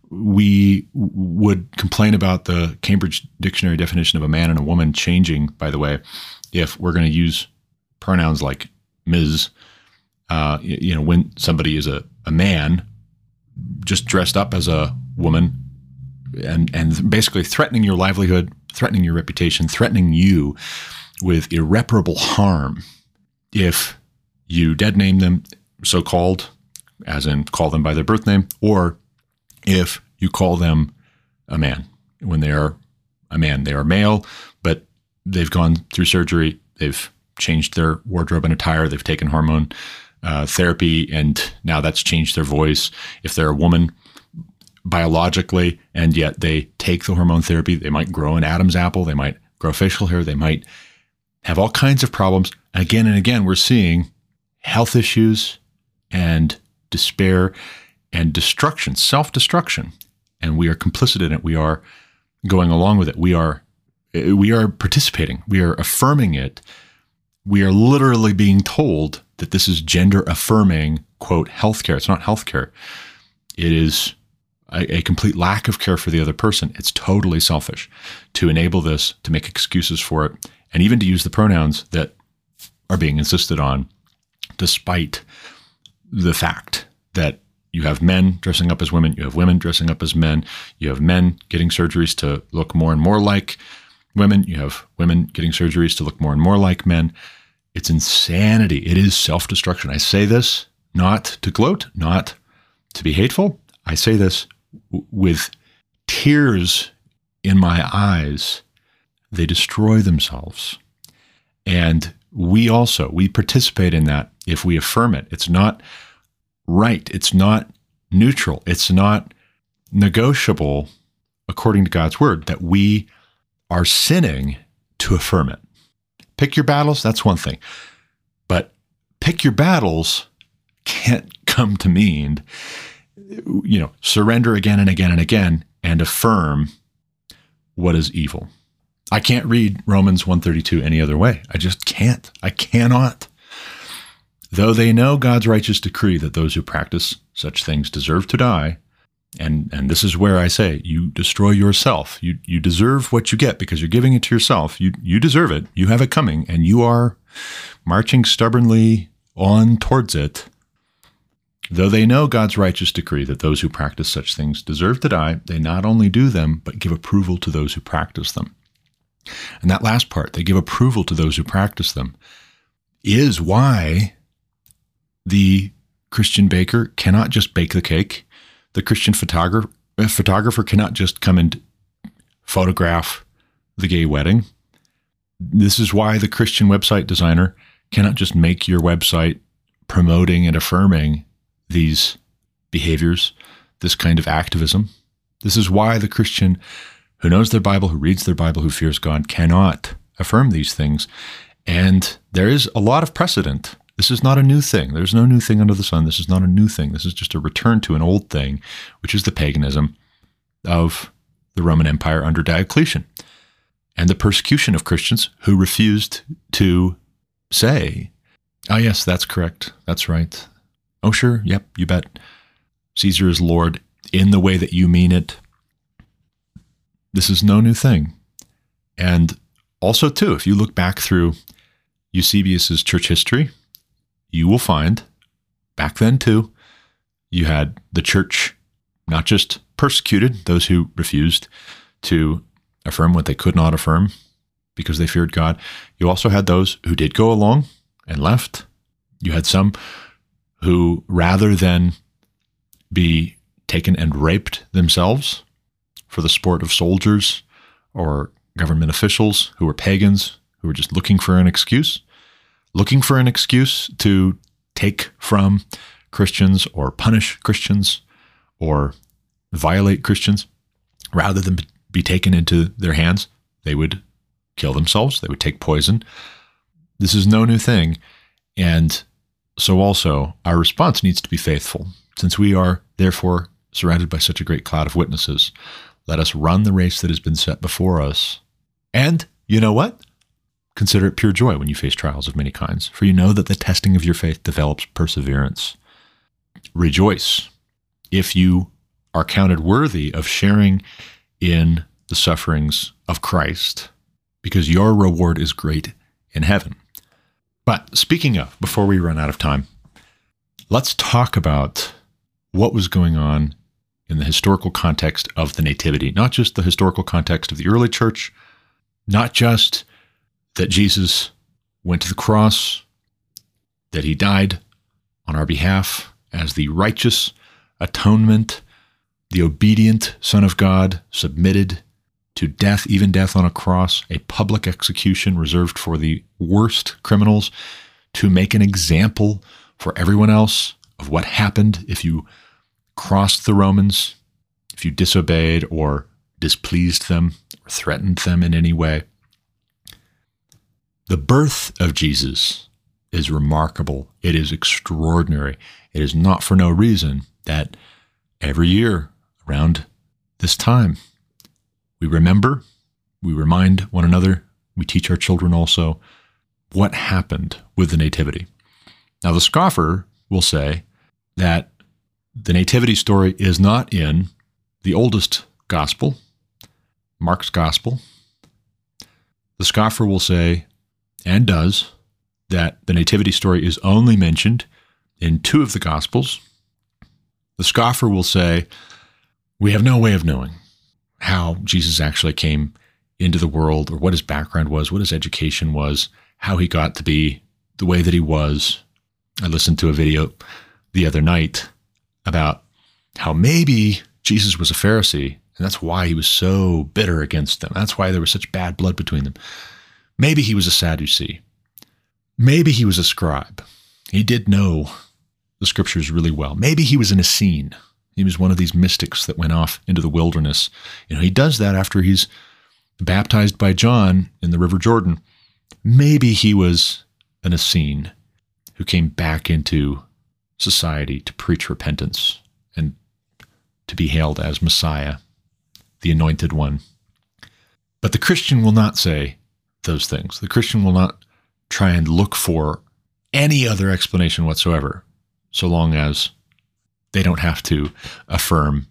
we would complain about the Cambridge Dictionary definition of a man and a woman changing, by the way, if we're going to use pronouns like Miz, uh, you know, when somebody is a, a man just dressed up as a woman and, and basically threatening your livelihood, threatening your reputation, threatening you with irreparable harm if you dead name them, so-called, as in call them by their birth name, or if you call them a man when they are a man. They are male, but they've gone through surgery. They've changed their wardrobe and attire. They've taken hormone uh, therapy, and now that's changed their voice. If they're a woman biologically, and yet they take the hormone therapy, they might grow an Adam's apple. They might grow facial hair. They might have all kinds of problems. Again and again, we're seeing health issues and despair and destruction, self-destruction, and we are complicit in it. We are going along with it. We are, we are participating. We are affirming it. We are literally being told that this is gender-affirming, quote, healthcare. It's not healthcare. It is a, a complete lack of care for the other person. It's totally selfish to enable this, to make excuses for it, and even to use the pronouns that are being insisted on, despite the fact that you have men dressing up as women, you have women dressing up as men, you have men getting surgeries to look more and more like women, you have women getting surgeries to look more and more like men. It's insanity. It is self-destruction. I say this not to gloat, not to be hateful. I say this w- with tears in my eyes. They destroy themselves. And we also, we participate in that if we affirm it. It's not right. It's not neutral. It's not negotiable, according to God's word, that we are sinning to affirm it. Pick your battles, that's one thing. But pick your battles can't come to mean, you know, surrender again and again and again and affirm what is evil. I can't read Romans one thirty-two any other way. I just can't. I cannot. Though they know God's righteous decree that those who practice such things deserve to die, And and this is where I say, you destroy yourself. You you deserve what you get because you're giving it to yourself. You you deserve it. You have it coming, and you are marching stubbornly on towards it. Though they know God's righteous decree that those who practice such things deserve to die, they not only do them, but give approval to those who practice them. And that last part, they give approval to those who practice them, is why the Christian baker cannot just bake the cake. The Christian photographer, photographer cannot just come and photograph the gay wedding. This is why the Christian website designer cannot just make your website promoting and affirming these behaviors, this kind of activism. This is why the Christian who knows their Bible, who reads their Bible, who fears God, cannot affirm these things. And there is a lot of precedent. This is not a new thing. There's no new thing under the sun. This is not a new thing. This is just a return to an old thing, which is the paganism of the Roman Empire under Diocletian and the persecution of Christians who refused to say, oh, yes, that's correct. That's right. Oh, sure. Yep, you bet. Caesar is Lord in the way that you mean it. This is no new thing. And also, too, if you look back through Eusebius's church history, you will find back then, too, you had the church not just persecuted those who refused to affirm what they could not affirm because they feared God. You also had those who did go along and left. You had some who, rather than be taken and raped themselves for the sport of soldiers or government officials who were pagans, who were just looking for an excuse, looking for an excuse to take from Christians or punish Christians or violate Christians, rather than be taken into their hands, they would kill themselves. They would take poison. This is no new thing. And so also our response needs to be faithful. Since we are therefore surrounded by such a great cloud of witnesses, let us run the race that has been set before us. And you know what? Consider it pure joy when you face trials of many kinds, for you know that the testing of your faith develops perseverance. Rejoice if you are counted worthy of sharing in the sufferings of Christ, because your reward is great in heaven. But speaking of, before we run out of time, let's talk about what was going on in the historical context of the Nativity, not just the historical context of the early church, not just that Jesus went to the cross, that he died on our behalf as the righteous atonement, the obedient Son of God, submitted to death, even death on a cross, a public execution reserved for the worst criminals, to make an example for everyone else of what happened if you crossed the Romans, if you disobeyed or displeased them or threatened them in any way. The birth of Jesus is remarkable. It is extraordinary. It is not for no reason that every year around this time, we remember, we remind one another, we teach our children also what happened with the Nativity. Now, the scoffer will say that the Nativity story is not in the oldest gospel, Mark's gospel. The scoffer will say, and does, that the Nativity story is only mentioned in two of the Gospels. The scoffer will say, we have no way of knowing how Jesus actually came into the world, or what his background was, what his education was, how he got to be the way that he was. I listened to a video the other night about how maybe Jesus was a Pharisee, and that's why he was so bitter against them. That's why there was such bad blood between them. Maybe he was a Sadducee. Maybe he was a scribe. He did know the scriptures really well. Maybe he was an Essene. He was one of these mystics that went off into the wilderness. You know, he does that after he's baptized by John in the River Jordan. Maybe he was an Essene who came back into society to preach repentance and to be hailed as Messiah, the Anointed One. But the Christian will not say those things. The Christian will not try and look for any other explanation whatsoever, so long as they don't have to affirm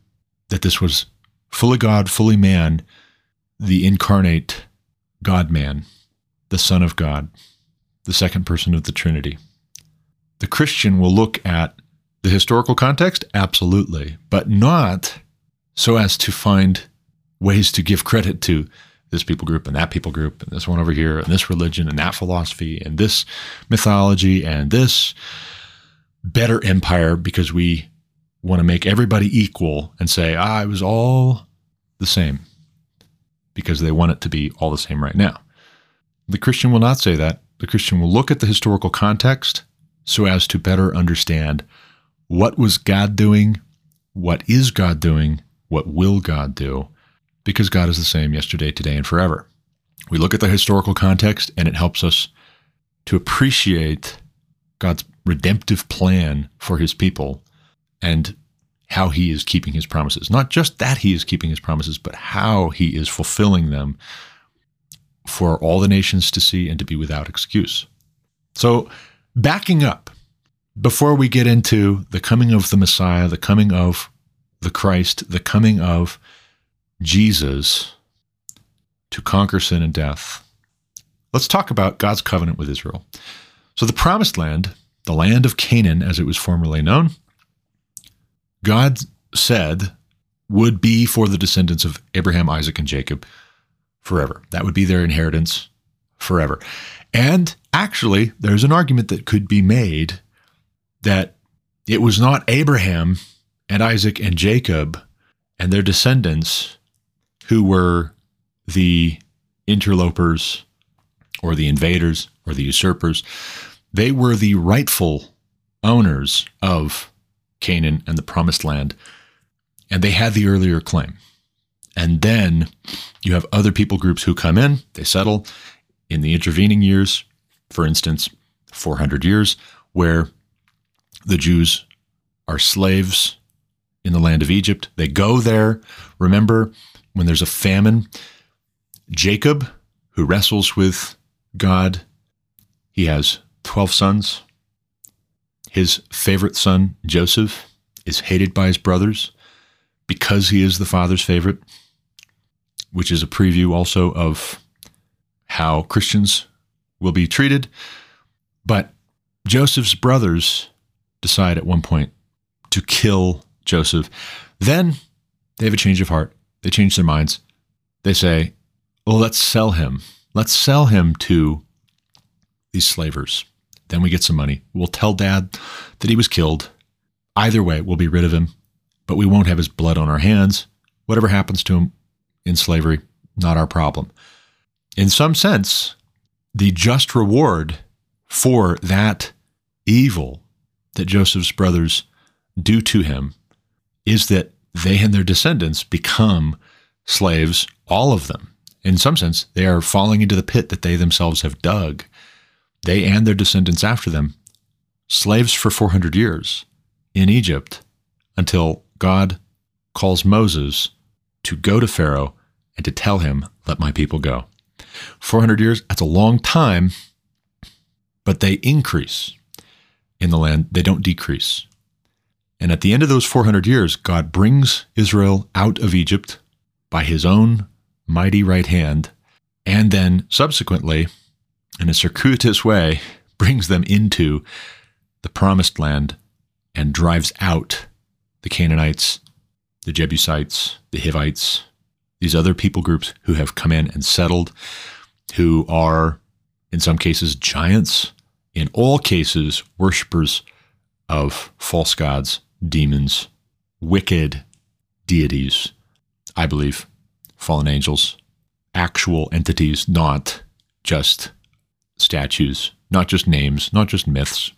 that this was fully God, fully man, the incarnate God-man, the Son of God, the second person of the Trinity. The Christian will look at the historical context, absolutely, but not so as to find ways to give credit to this people group and that people group and this one over here and this religion and that philosophy and this mythology and this better empire, because we want to make everybody equal and say, ah, it was all the same, because they want it to be all the same right now. The Christian will not say that. The Christian will look at the historical context so as to better understand what was God doing, what is God doing, what will God do, because God is the same yesterday, today, and forever. We look at the historical context, and it helps us to appreciate God's redemptive plan for his people and how he is keeping his promises. Not just that he is keeping his promises, but how he is fulfilling them for all the nations to see and to be without excuse. So, backing up, before we get into the coming of the Messiah, the coming of the Christ, the coming of Jesus to conquer sin and death, let's talk about God's covenant with Israel. So the promised land, the land of Canaan as it was formerly known, God said would be for the descendants of Abraham, Isaac, and Jacob forever. That would be their inheritance forever. And actually, there's an argument that could be made that it was not Abraham and Isaac and Jacob and their descendants who were the interlopers or the invaders or the usurpers. They were the rightful owners of Canaan and the promised land, and they had the earlier claim. And then you have other people groups who come in, they settle in the intervening years, for instance, four hundred years, where the Jews are slaves in the land of Egypt. They go there. Remember, when there's a famine, Jacob, who wrestles with God, he has twelve sons. His favorite son, Joseph, is hated by his brothers because he is the father's favorite, which is a preview also of how Christians will be treated. But Joseph's brothers decide at one point to kill Joseph. Then they have a change of heart. They change their minds. They say, well, let's sell him. Let's sell him to these slavers. Then we get some money. We'll tell Dad that he was killed. Either way, we'll be rid of him, but we won't have his blood on our hands. Whatever happens to him in slavery, not our problem. In some sense, the just reward for that evil that Joseph's brothers do to him is that they and their descendants become slaves, all of them. In some sense, they are falling into the pit that they themselves have dug. They and their descendants after them, slaves for four hundred years in Egypt, until God calls Moses to go to Pharaoh and to tell him, let my people go. four hundred years, that's a long time, but they increase in the land. They don't decrease. And at the end of those four hundred years, God brings Israel out of Egypt by his own mighty right hand, and then subsequently, in a circuitous way, brings them into the promised land and drives out the Canaanites, the Jebusites, the Hivites, these other people groups who have come in and settled, who are, in some cases, giants, in all cases, worshipers of false gods, demons, wicked deities, I believe, fallen angels, actual entities, not just statues, not just names, not just myths,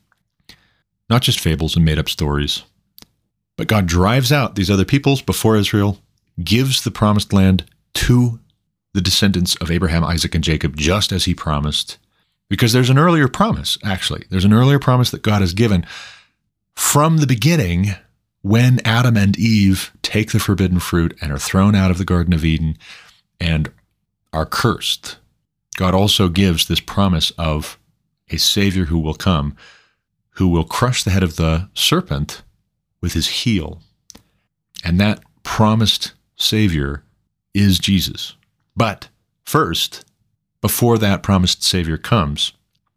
not just fables and made-up stories. But God drives out these other peoples before Israel, gives the promised land to the descendants of Abraham, Isaac, and Jacob, just as he promised, because there's an earlier promise, actually. There's an earlier promise that God has given from the beginning when Adam and Eve take the forbidden fruit and are thrown out of the Garden of Eden and are cursed. God also gives this promise of a Savior who will come, who will crush the head of the serpent with his heel. And that promised Savior is Jesus. But first, before that promised Savior comes,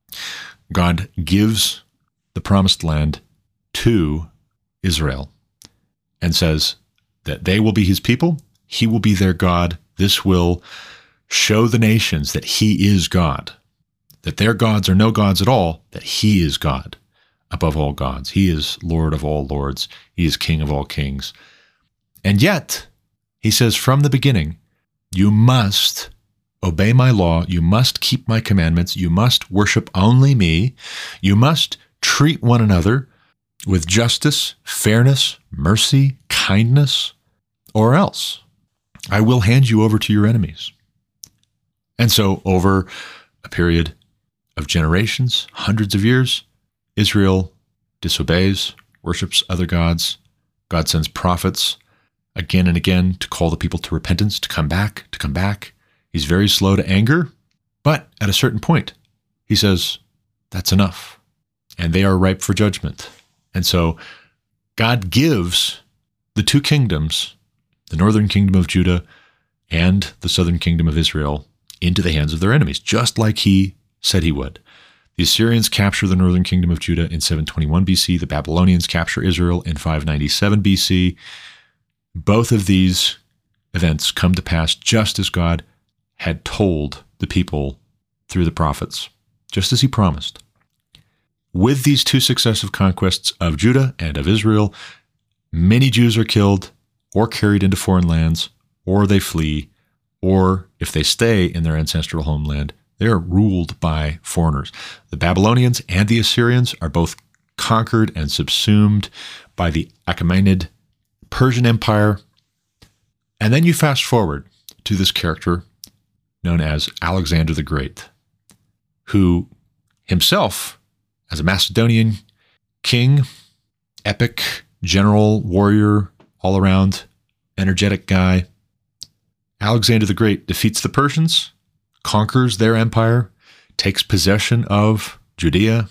God gives the promised land to Israel and says that they will be his people, he will be their God. This will show the nations that he is God, that their gods are no gods at all, that he is God above all gods. He is Lord of all lords. He is King of all kings. And yet, he says from the beginning, you must obey my law. You must keep my commandments. You must worship only me. You must treat one another with justice, fairness, mercy, kindness, or else I will hand you over to your enemies. And so over a period of generations, hundreds of years, Israel disobeys, worships other gods. God sends prophets again and again to call the people to repentance, to come back, to come back. He's very slow to anger, but at a certain point, he says, that's enough. And they are ripe for judgment. And so God gives the two kingdoms, the northern kingdom of Judah and the southern kingdom of Israel, into the hands of their enemies, just like he said he would. The Assyrians capture the northern kingdom of Judah in seven twenty-one B C. The Babylonians capture Israel in five ninety-seven B C. Both of these events come to pass just as God had told the people through the prophets, just as he promised. With these two successive conquests of Judah and of Israel, many Jews are killed or carried into foreign lands, or they flee, or if they stay in their ancestral homeland, they are ruled by foreigners. The Babylonians and the Assyrians are both conquered and subsumed by the Achaemenid Persian Empire. And then you fast forward to this character known as Alexander the Great, who himself, as a Macedonian king, epic, general, warrior, all-around, energetic guy, Alexander the Great defeats the Persians, conquers their empire, takes possession of Judea,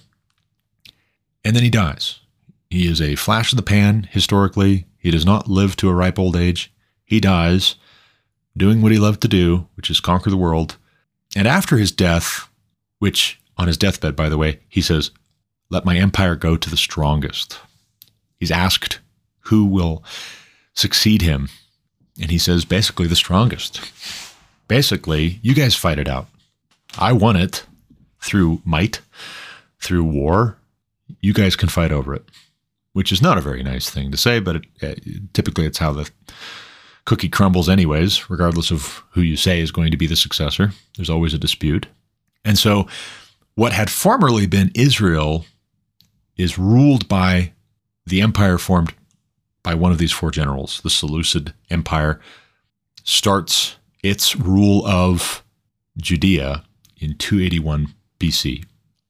and then he dies. He is a flash in the pan historically. He does not live to a ripe old age. He dies doing what he loved to do, which is conquer the world. And after his death, which on his deathbed, by the way, he says, let my empire go to the strongest. He's asked who will succeed him. And he says, basically the strongest. Basically, you guys fight it out. I won it through might, through war. You guys can fight over it, which is not a very nice thing to say, but it, uh, typically it's how the cookie crumbles anyways, regardless of who you say is going to be the successor. There's always a dispute. And so what had formerly been Israel is ruled by the empire formed by one of these four generals. The Seleucid Empire starts its rule of Judea in two eighty-one B C.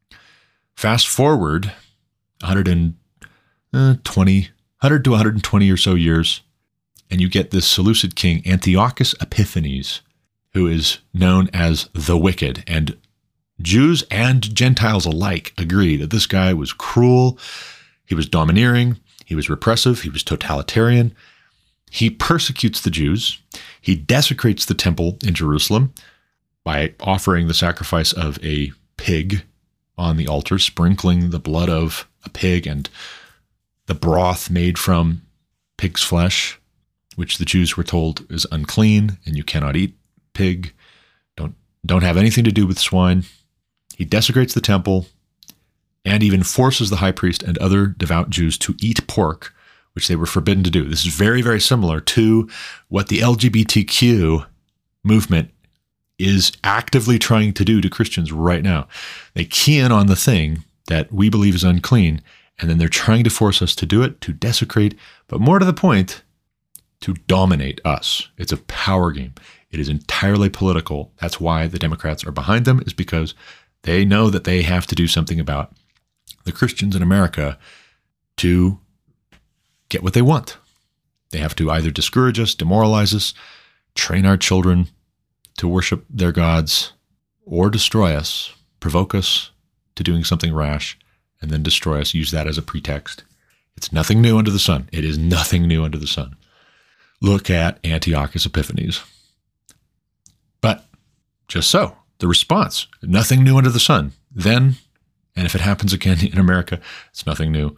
Fast forward one hundred twenty, one hundred to one hundred twenty or so years, and you get this Seleucid king, Antiochus Epiphanes, who is known as the Wicked. And Jews and Gentiles alike agree that this guy was cruel, he was domineering, he was repressive, he was totalitarian. He persecutes the Jews. He desecrates the temple in Jerusalem by offering the sacrifice of a pig on the altar, sprinkling the blood of a pig and the broth made from pig's flesh, which the Jews were told is unclean and you cannot eat pig. Don't, don't have anything to do with swine. He desecrates the temple and even forces the high priest and other devout Jews to eat pork, which they were forbidden to do. This is very, very similar to what the L G B T Q movement is actively trying to do to Christians right now. They key in on the thing that we believe is unclean, and then they're trying to force us to do it, to desecrate, but more to the point, to dominate us. It's a power game. It is entirely political. That's why the Democrats are behind them, is because they know that they have to do something about the Christians in America to get what they want. They have to either discourage us, demoralize us, train our children to worship their gods, or destroy us, provoke us to doing something rash, and then destroy us, use that as a pretext. It's nothing new under the sun. It is nothing new under the sun. look at Antiochus Epiphanes. But just so, the response, nothing new under the sun. Then, and if it happens again in America, it's nothing new.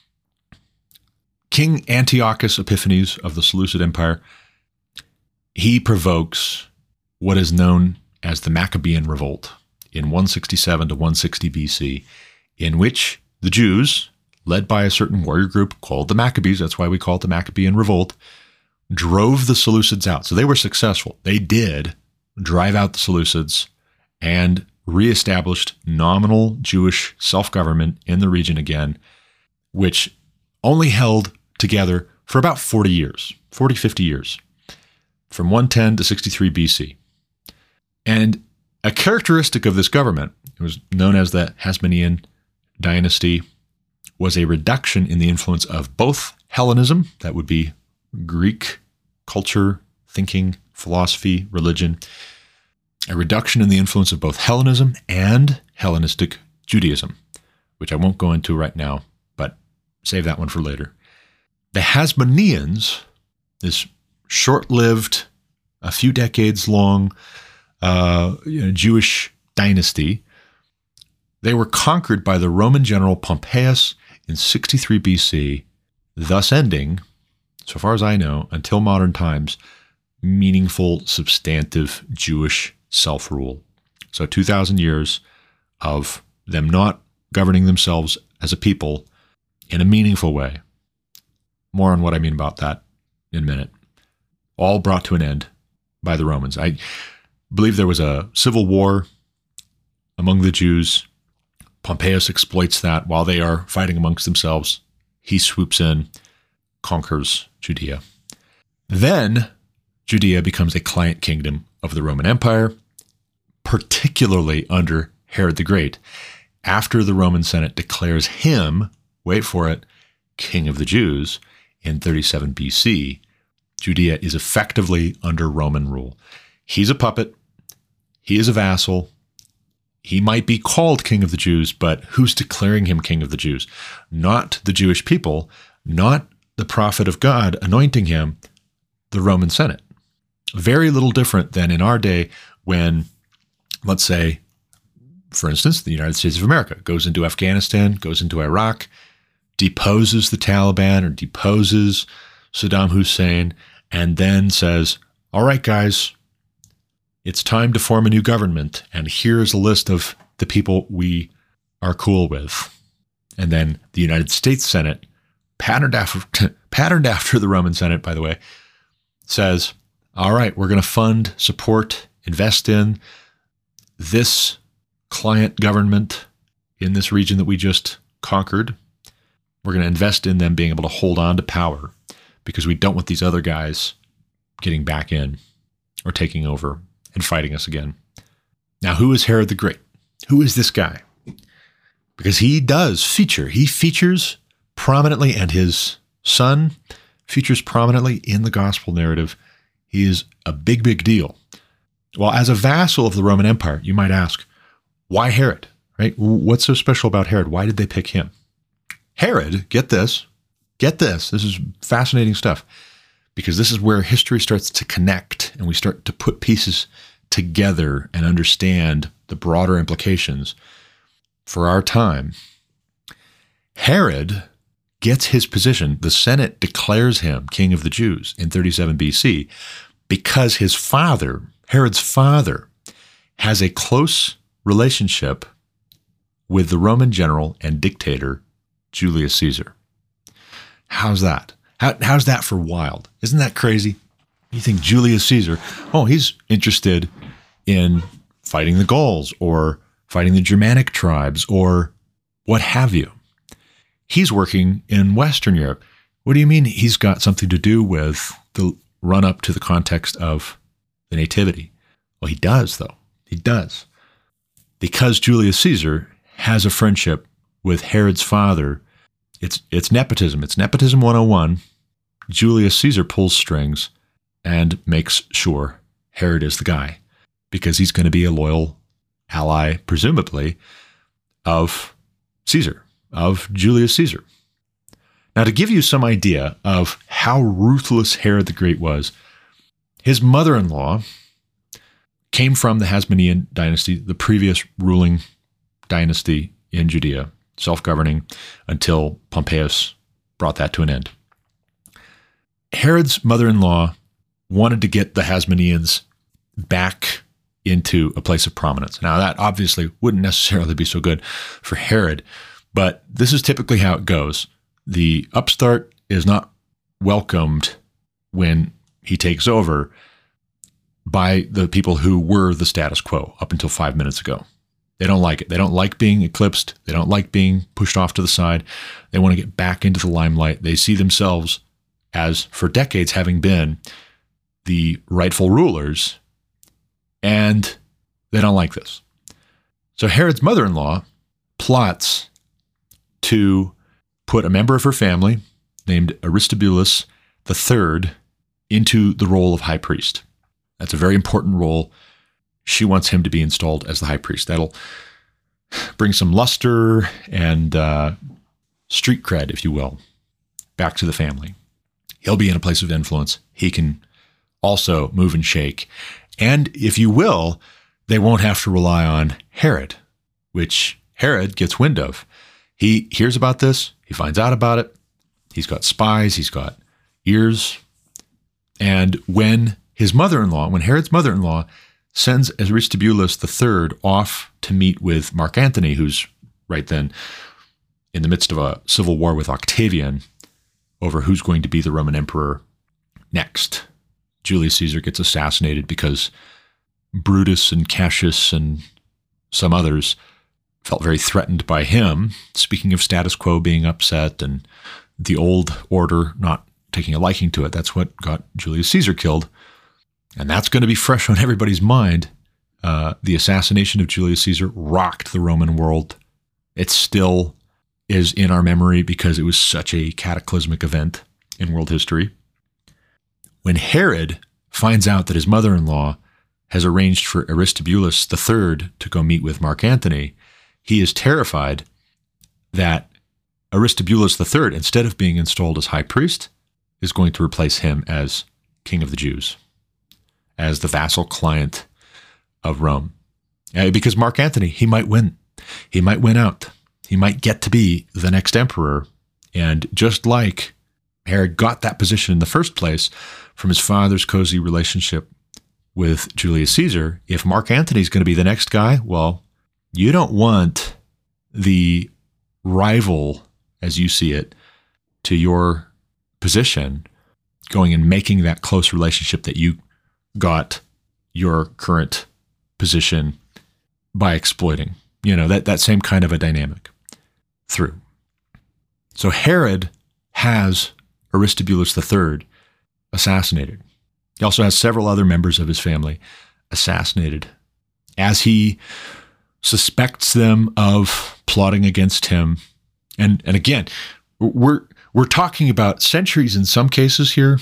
King Antiochus Epiphanes of the Seleucid Empire, he provokes what is known as the Maccabean Revolt in one sixty-seven to one sixty B C, in which the Jews, led by a certain warrior group called the Maccabees, that's why we call it the Maccabean Revolt, drove the Seleucids out. So they were successful. They did drive out the Seleucids and reestablished nominal Jewish self-government in the region again, which only held together for about forty years, forty, fifty years, from one ten to sixty-three B C. And a characteristic of this government, it was known as the Hasmonean dynasty, was a reduction in the influence of both Hellenism, that would be Greek culture, thinking, philosophy, religion, a reduction in the influence of both Hellenism and Hellenistic Judaism, which I won't go into right now, but save that one for later. The Hasmoneans, this short-lived, a few decades long uh, you know, Jewish dynasty, they were conquered by the Roman general Pompeius in sixty-three B C, thus ending, so far as I know, until modern times, meaningful, substantive Jewish self-rule. So two thousand years of them not governing themselves as a people in a meaningful way. More on what I mean about that in a minute. All brought to an end by the Romans. I believe there was a civil war among the Jews. Pompeius exploits that while they are fighting amongst themselves. He swoops in, conquers Judea. Then Judea becomes a client kingdom of the Roman Empire, particularly under Herod the Great. After the Roman Senate declares him, wait for it, king of the Jews in thirty-seven B C, Judea is effectively under Roman rule. He's a puppet. He is a vassal. He might be called king of the Jews, but who's declaring him king of the Jews? Not the Jewish people, not the prophet of God anointing him, the Roman Senate. Very little different than in our day when, let's say, for instance, the United States of America goes into Afghanistan, goes into Iraq, deposes the Taliban or deposes Saddam Hussein, and then says, all right, guys, it's time to form a new government, and here's a list of the people we are cool with. And then the United States Senate, patterned after, patterned after the Roman Senate, by the way, says, all right, we're going to fund, support, invest in this client government in this region that we just conquered. We're going to invest in them being able to hold on to power because we don't want these other guys getting back in or taking over and fighting us again. Now, who is Herod the Great? Who is this guy? Because he does feature, he features prominently, and his son features prominently in the gospel narrative. He is a big, big deal. Well, as a vassal of the Roman Empire, you might ask, why Herod, right? What's so special about Herod? Why did they pick him? Herod, get this, get this, this is fascinating stuff, because this is where history starts to connect and we start to put pieces together and understand the broader implications for our time. Herod gets his position, the Senate declares him king of the Jews in thirty-seven B C because his father, Herod's father, has a close relationship with the Roman general and dictator Julius Caesar. How's that? How, how's that for wild? Isn't that crazy? You think Julius Caesar, oh, he's interested in fighting the Gauls or fighting the Germanic tribes or what have you. He's working in Western Europe. What do you mean he's got something to do with the run-up to the context of the Nativity? Well, he does, though. He does. Because Julius Caesar has a friendship with Herod's father, it's it's nepotism. It's nepotism one oh one. Julius Caesar pulls strings and makes sure Herod is the guy because he's going to be a loyal ally, presumably, of Caesar, of Julius Caesar. Now, to give you some idea of how ruthless Herod the Great was, his mother-in-law came from the Hasmonean dynasty, the previous ruling dynasty in Judea, self-governing until Pompeius brought that to an end. Herod's mother-in-law wanted to get the Hasmoneans back into a place of prominence. Now, that obviously wouldn't necessarily be so good for Herod, but this is typically how it goes. The upstart is not welcomed when he takes over by the people who were the status quo up until five minutes ago. They don't like it. They don't like being eclipsed. They don't like being pushed off to the side. They want to get back into the limelight. They see themselves as, for decades, having been the rightful rulers, and they don't like this. So Herod's mother-in-law plots to put a member of her family named Aristobulus the Third into the role of high priest. That's a very important role. She wants him to be installed as the high priest. That'll bring some luster and uh, street cred, if you will, back to the family. He'll be in a place of influence. He can also move and shake. And if you will, they won't have to rely on Herod, which Herod gets wind of. He hears about this. He finds out about it. He's got spies. He's got ears. And when his mother-in-law, when Herod's mother-in-law sends Aristobulus the Third off to meet with Mark Antony, who's right then in the midst of a civil war with Octavian over who's going to be the Roman emperor next. Julius Caesar gets assassinated because Brutus and Cassius and some others felt very threatened by him. Speaking of status quo being upset and the old order not taking a liking to it, that's what got Julius Caesar killed. And that's going to be fresh on everybody's mind. Uh, the assassination of Julius Caesar rocked the Roman world. It still is in our memory because it was such a cataclysmic event in world history. When Herod finds out that his mother-in-law has arranged for Aristobulus the Third to go meet with Mark Antony, he is terrified that Aristobulus the Third, instead of being installed as high priest, is going to replace him as king of the Jews, as the vassal client of Rome. Uh, because Mark Antony, he might win. He might win out. He might get to be the next emperor. And just like Herod got that position in the first place from his father's cozy relationship with Julius Caesar, if Mark Antony is going to be the next guy, well, you don't want the rival, as you see it, to your position going and making that close relationship that you got your current position by exploiting, you know, that, that same kind of a dynamic through. So Herod has Aristobulus the Third assassinated. He also has several other members of his family assassinated as he suspects them of plotting against him. And, and again, we're, we're talking about centuries in some cases here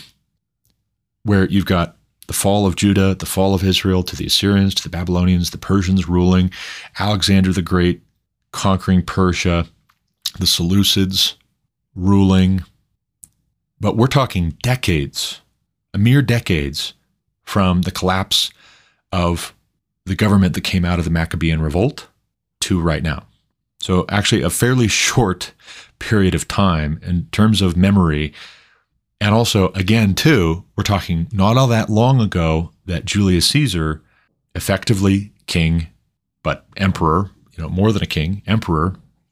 where you've got the fall of Judah, the fall of Israel to the Assyrians, to the Babylonians, the Persians ruling, Alexander the Great conquering Persia, the Seleucids ruling. But we're talking decades, a mere decades from the collapse of the government that came out of the Maccabean revolt to right now. So actually a fairly short period of time in terms of memory. And also, again, too, we're talking not all that long ago that Julius Caesar, effectively king, but emperor, you know, more than a king, emperor,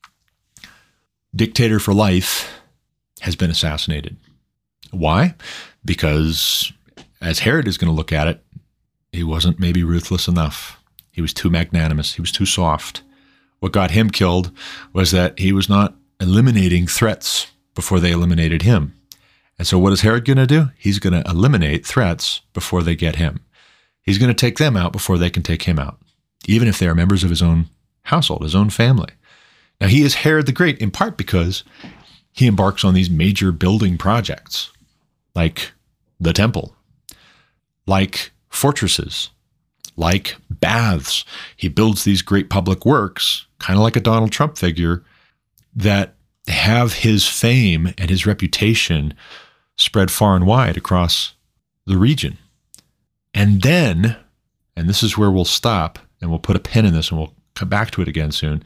dictator for life, has been assassinated. Why? Because as Herod is going to look at it, he wasn't maybe ruthless enough. He was too magnanimous. He was too soft. What got him killed was that he was not eliminating threats before they eliminated him. And so what is Herod going to do? He's going to eliminate threats before they get him. He's going to take them out before they can take him out, even if they are members of his own household, his own family. Now, he is Herod the Great in part because he embarks on these major building projects like the temple, like fortresses, like baths. He builds these great public works, kind of like a Donald Trump figure, that have his fame and his reputation spread far and wide across the region. And then, and this is where we'll stop, and we'll put a pin in this, and we'll come back to it again soon.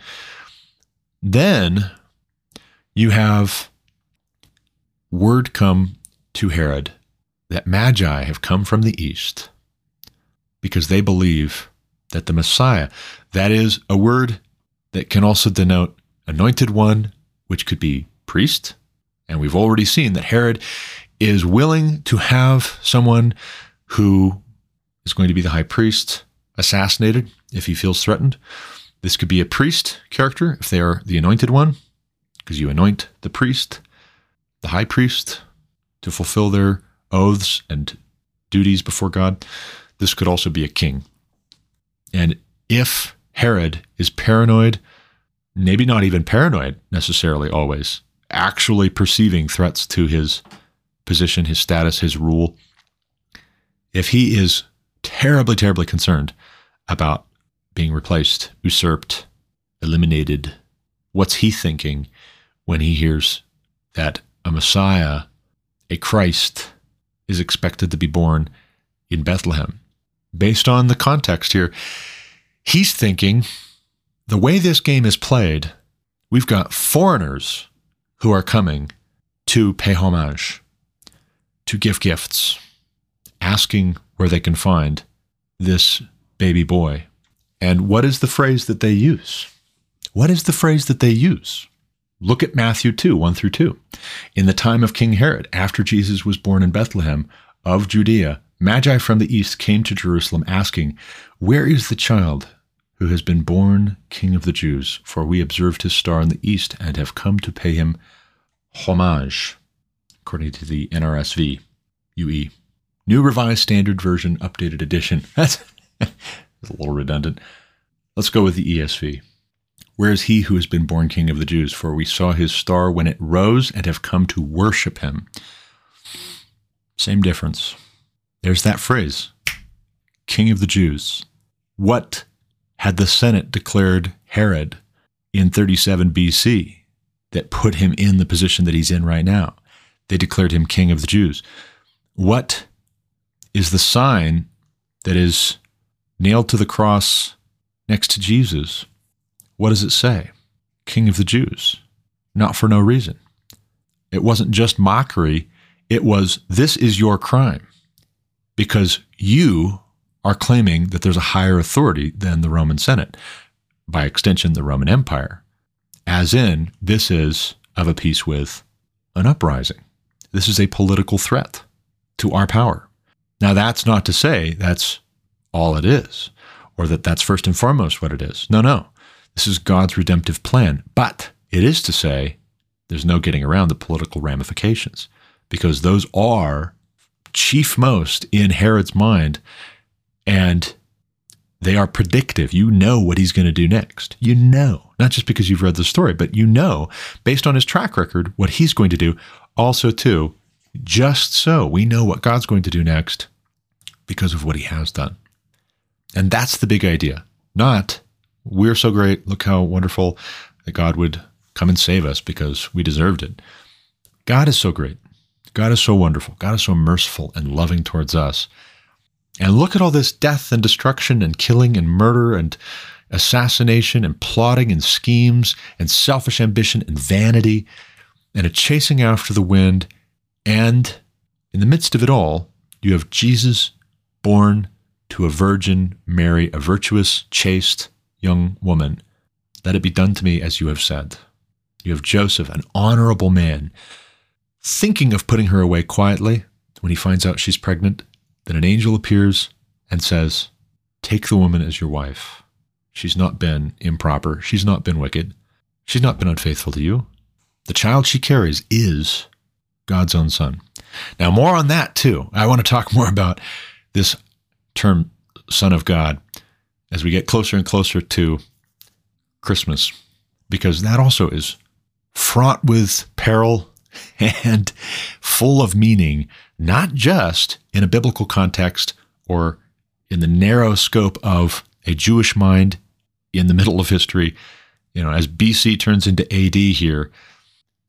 Then you have word come to Herod that Magi have come from the east because they believe that the Messiah, that is a word that can also denote anointed one, which could be priest. And we've already seen that Herod is willing to have someone who is going to be the high priest assassinated if he feels threatened. This could be a priest character if they are the anointed one, because you anoint the priest, the high priest, to fulfill their oaths and duties before God. This could also be a king. And if Herod is paranoid, maybe not even paranoid necessarily always, actually perceiving threats to his position, his status, his rule, if he is terribly, terribly concerned about being replaced, usurped, eliminated, what's he thinking when he hears that a Messiah, a Christ, is expected to be born in Bethlehem? Based on the context here, he's thinking, the way this game is played, we've got foreigners who are coming to pay homage, to give gifts, asking where they can find this baby boy. And what is the phrase that they use? What is the phrase that they use? Look at Matthew two, one through two. In the time of King Herod, after Jesus was born in Bethlehem of Judea, Magi from the east came to Jerusalem asking, "Where is the child who has been born King of the Jews? For we observed his star in the east and have come to pay him homage," according to the N R S V, U E. New Revised Standard Version, Updated Edition. That's a little redundant. Let's go with the E S V. "Where is he who has been born King of the Jews? For we saw his star when it rose and have come to worship him." Same difference. There's that phrase, King of the Jews. What had the Senate declared Herod in thirty-seven B C that put him in the position that he's in right now? They declared him King of the Jews. What is the sign that is nailed to the cross next to Jesus? What does it say? King of the Jews. Not for no reason. It wasn't just mockery. It was, this is your crime, because you are claiming that there's a higher authority than the Roman Senate, by extension, the Roman Empire, as in, this is of a piece with an uprising. This is a political threat to our power. Now, that's not to say that's all it is, or that that's first and foremost what it is. No, no. This is God's redemptive plan. But it is to say there's no getting around the political ramifications, because those are chief most in Herod's mind, and they are predictive. You know what he's going to do next. You know, not just because you've read the story, but you know, based on his track record, what he's going to do. Also, too, just so we know what God's going to do next because of what he has done. And that's the big idea. Not, we're so great, look how wonderful that God would come and save us because we deserved it. God is so great. God is so wonderful. God is so merciful and loving towards us. And look at all this death and destruction and killing and murder and assassination and plotting and schemes and selfish ambition and vanity and a chasing after the wind. And in the midst of it all, you have Jesus born to a virgin Mary, a virtuous, chaste young woman. Let it be done to me as you have said. You have Joseph, an honorable man, thinking of putting her away quietly when he finds out she's pregnant. Then an angel appears and says, "Take the woman as your wife. She's not been improper. She's not been wicked. She's not been unfaithful to you. The child she carries is God's own son." Now, more on that, too. I want to talk more about this term, Son of God, as we get closer and closer to Christmas, because that also is fraught with peril and full of meaning, not just in a biblical context or in the narrow scope of a Jewish mind in the middle of history. You know, as B C turns into A D here,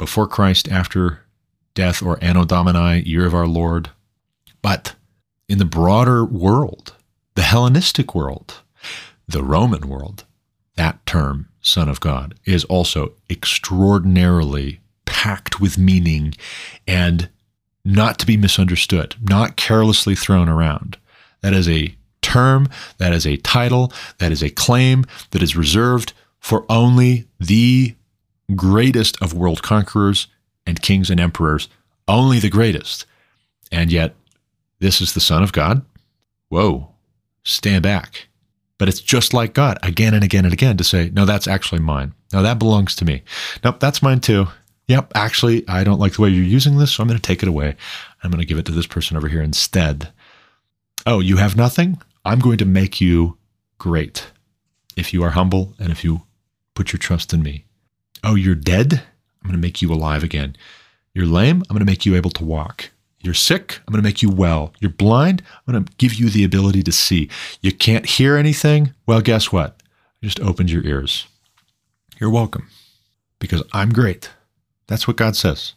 before Christ, after death, or Anno Domini, year of our Lord. But in the broader world, the Hellenistic world, the Roman world, that term, Son of God, is also extraordinarily packed with meaning and not to be misunderstood, not carelessly thrown around. That is a term, that is a title, that is a claim that is reserved for only the greatest of world conquerors and kings and emperors, only the greatest. And yet, this is the Son of God? Whoa, stand back. But it's just like God, again and again and again, to say, no, that's actually mine. No, that belongs to me. Nope, that's mine too. Yep, actually, I don't like the way you're using this, so I'm going to take it away. I'm going to give it to this person over here instead. Oh, you have nothing? I'm going to make you great if you are humble and if you put your trust in me. Oh, you're dead? I'm going to make you alive again. You're lame? I'm going to make you able to walk. You're sick? I'm going to make you well. You're blind? I'm going to give you the ability to see. You can't hear anything? Well, guess what? I just opened your ears. You're welcome. Because I'm great. That's what God says.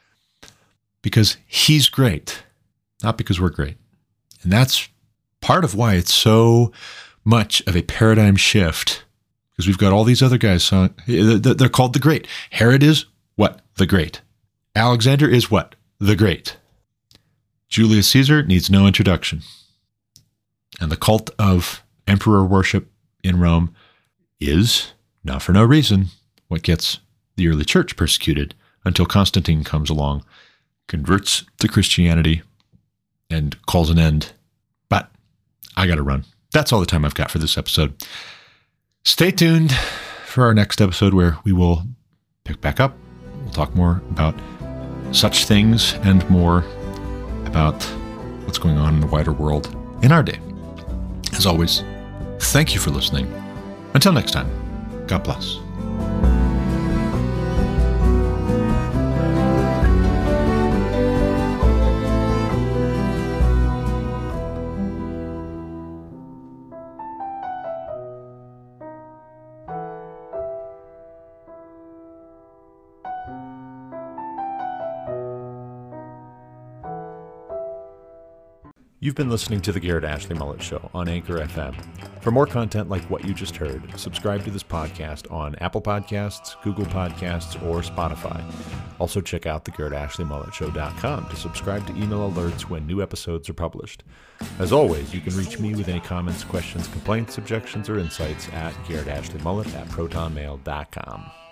Because he's great, not because we're great. And that's part of why it's so much of a paradigm shift, because we've got all these other guys, so they're called the Great. Herod is what? The Great. Alexander is what? The Great. Julius Caesar needs no introduction. And the cult of emperor worship in Rome is, not for no reason, what gets the early church persecuted until Constantine comes along, converts to Christianity, and calls an end. But I got to run. That's all the time I've got for this episode. Stay tuned for our next episode where we will pick back up. We'll talk more about such things and more about what's going on in the wider world in our day. As always, thank you for listening. Until next time, God bless. You've been listening to The Garrett Ashley Mullet Show on Anchor F M. For more content like what you just heard, subscribe to this podcast on Apple Podcasts, Google Podcasts, or Spotify. Also check out the garrett ashley mullet show dot com to subscribe to email alerts when new episodes are published. As always, you can reach me with any comments, questions, complaints, objections, or insights at garrett ashley mullet at proton mail dot com.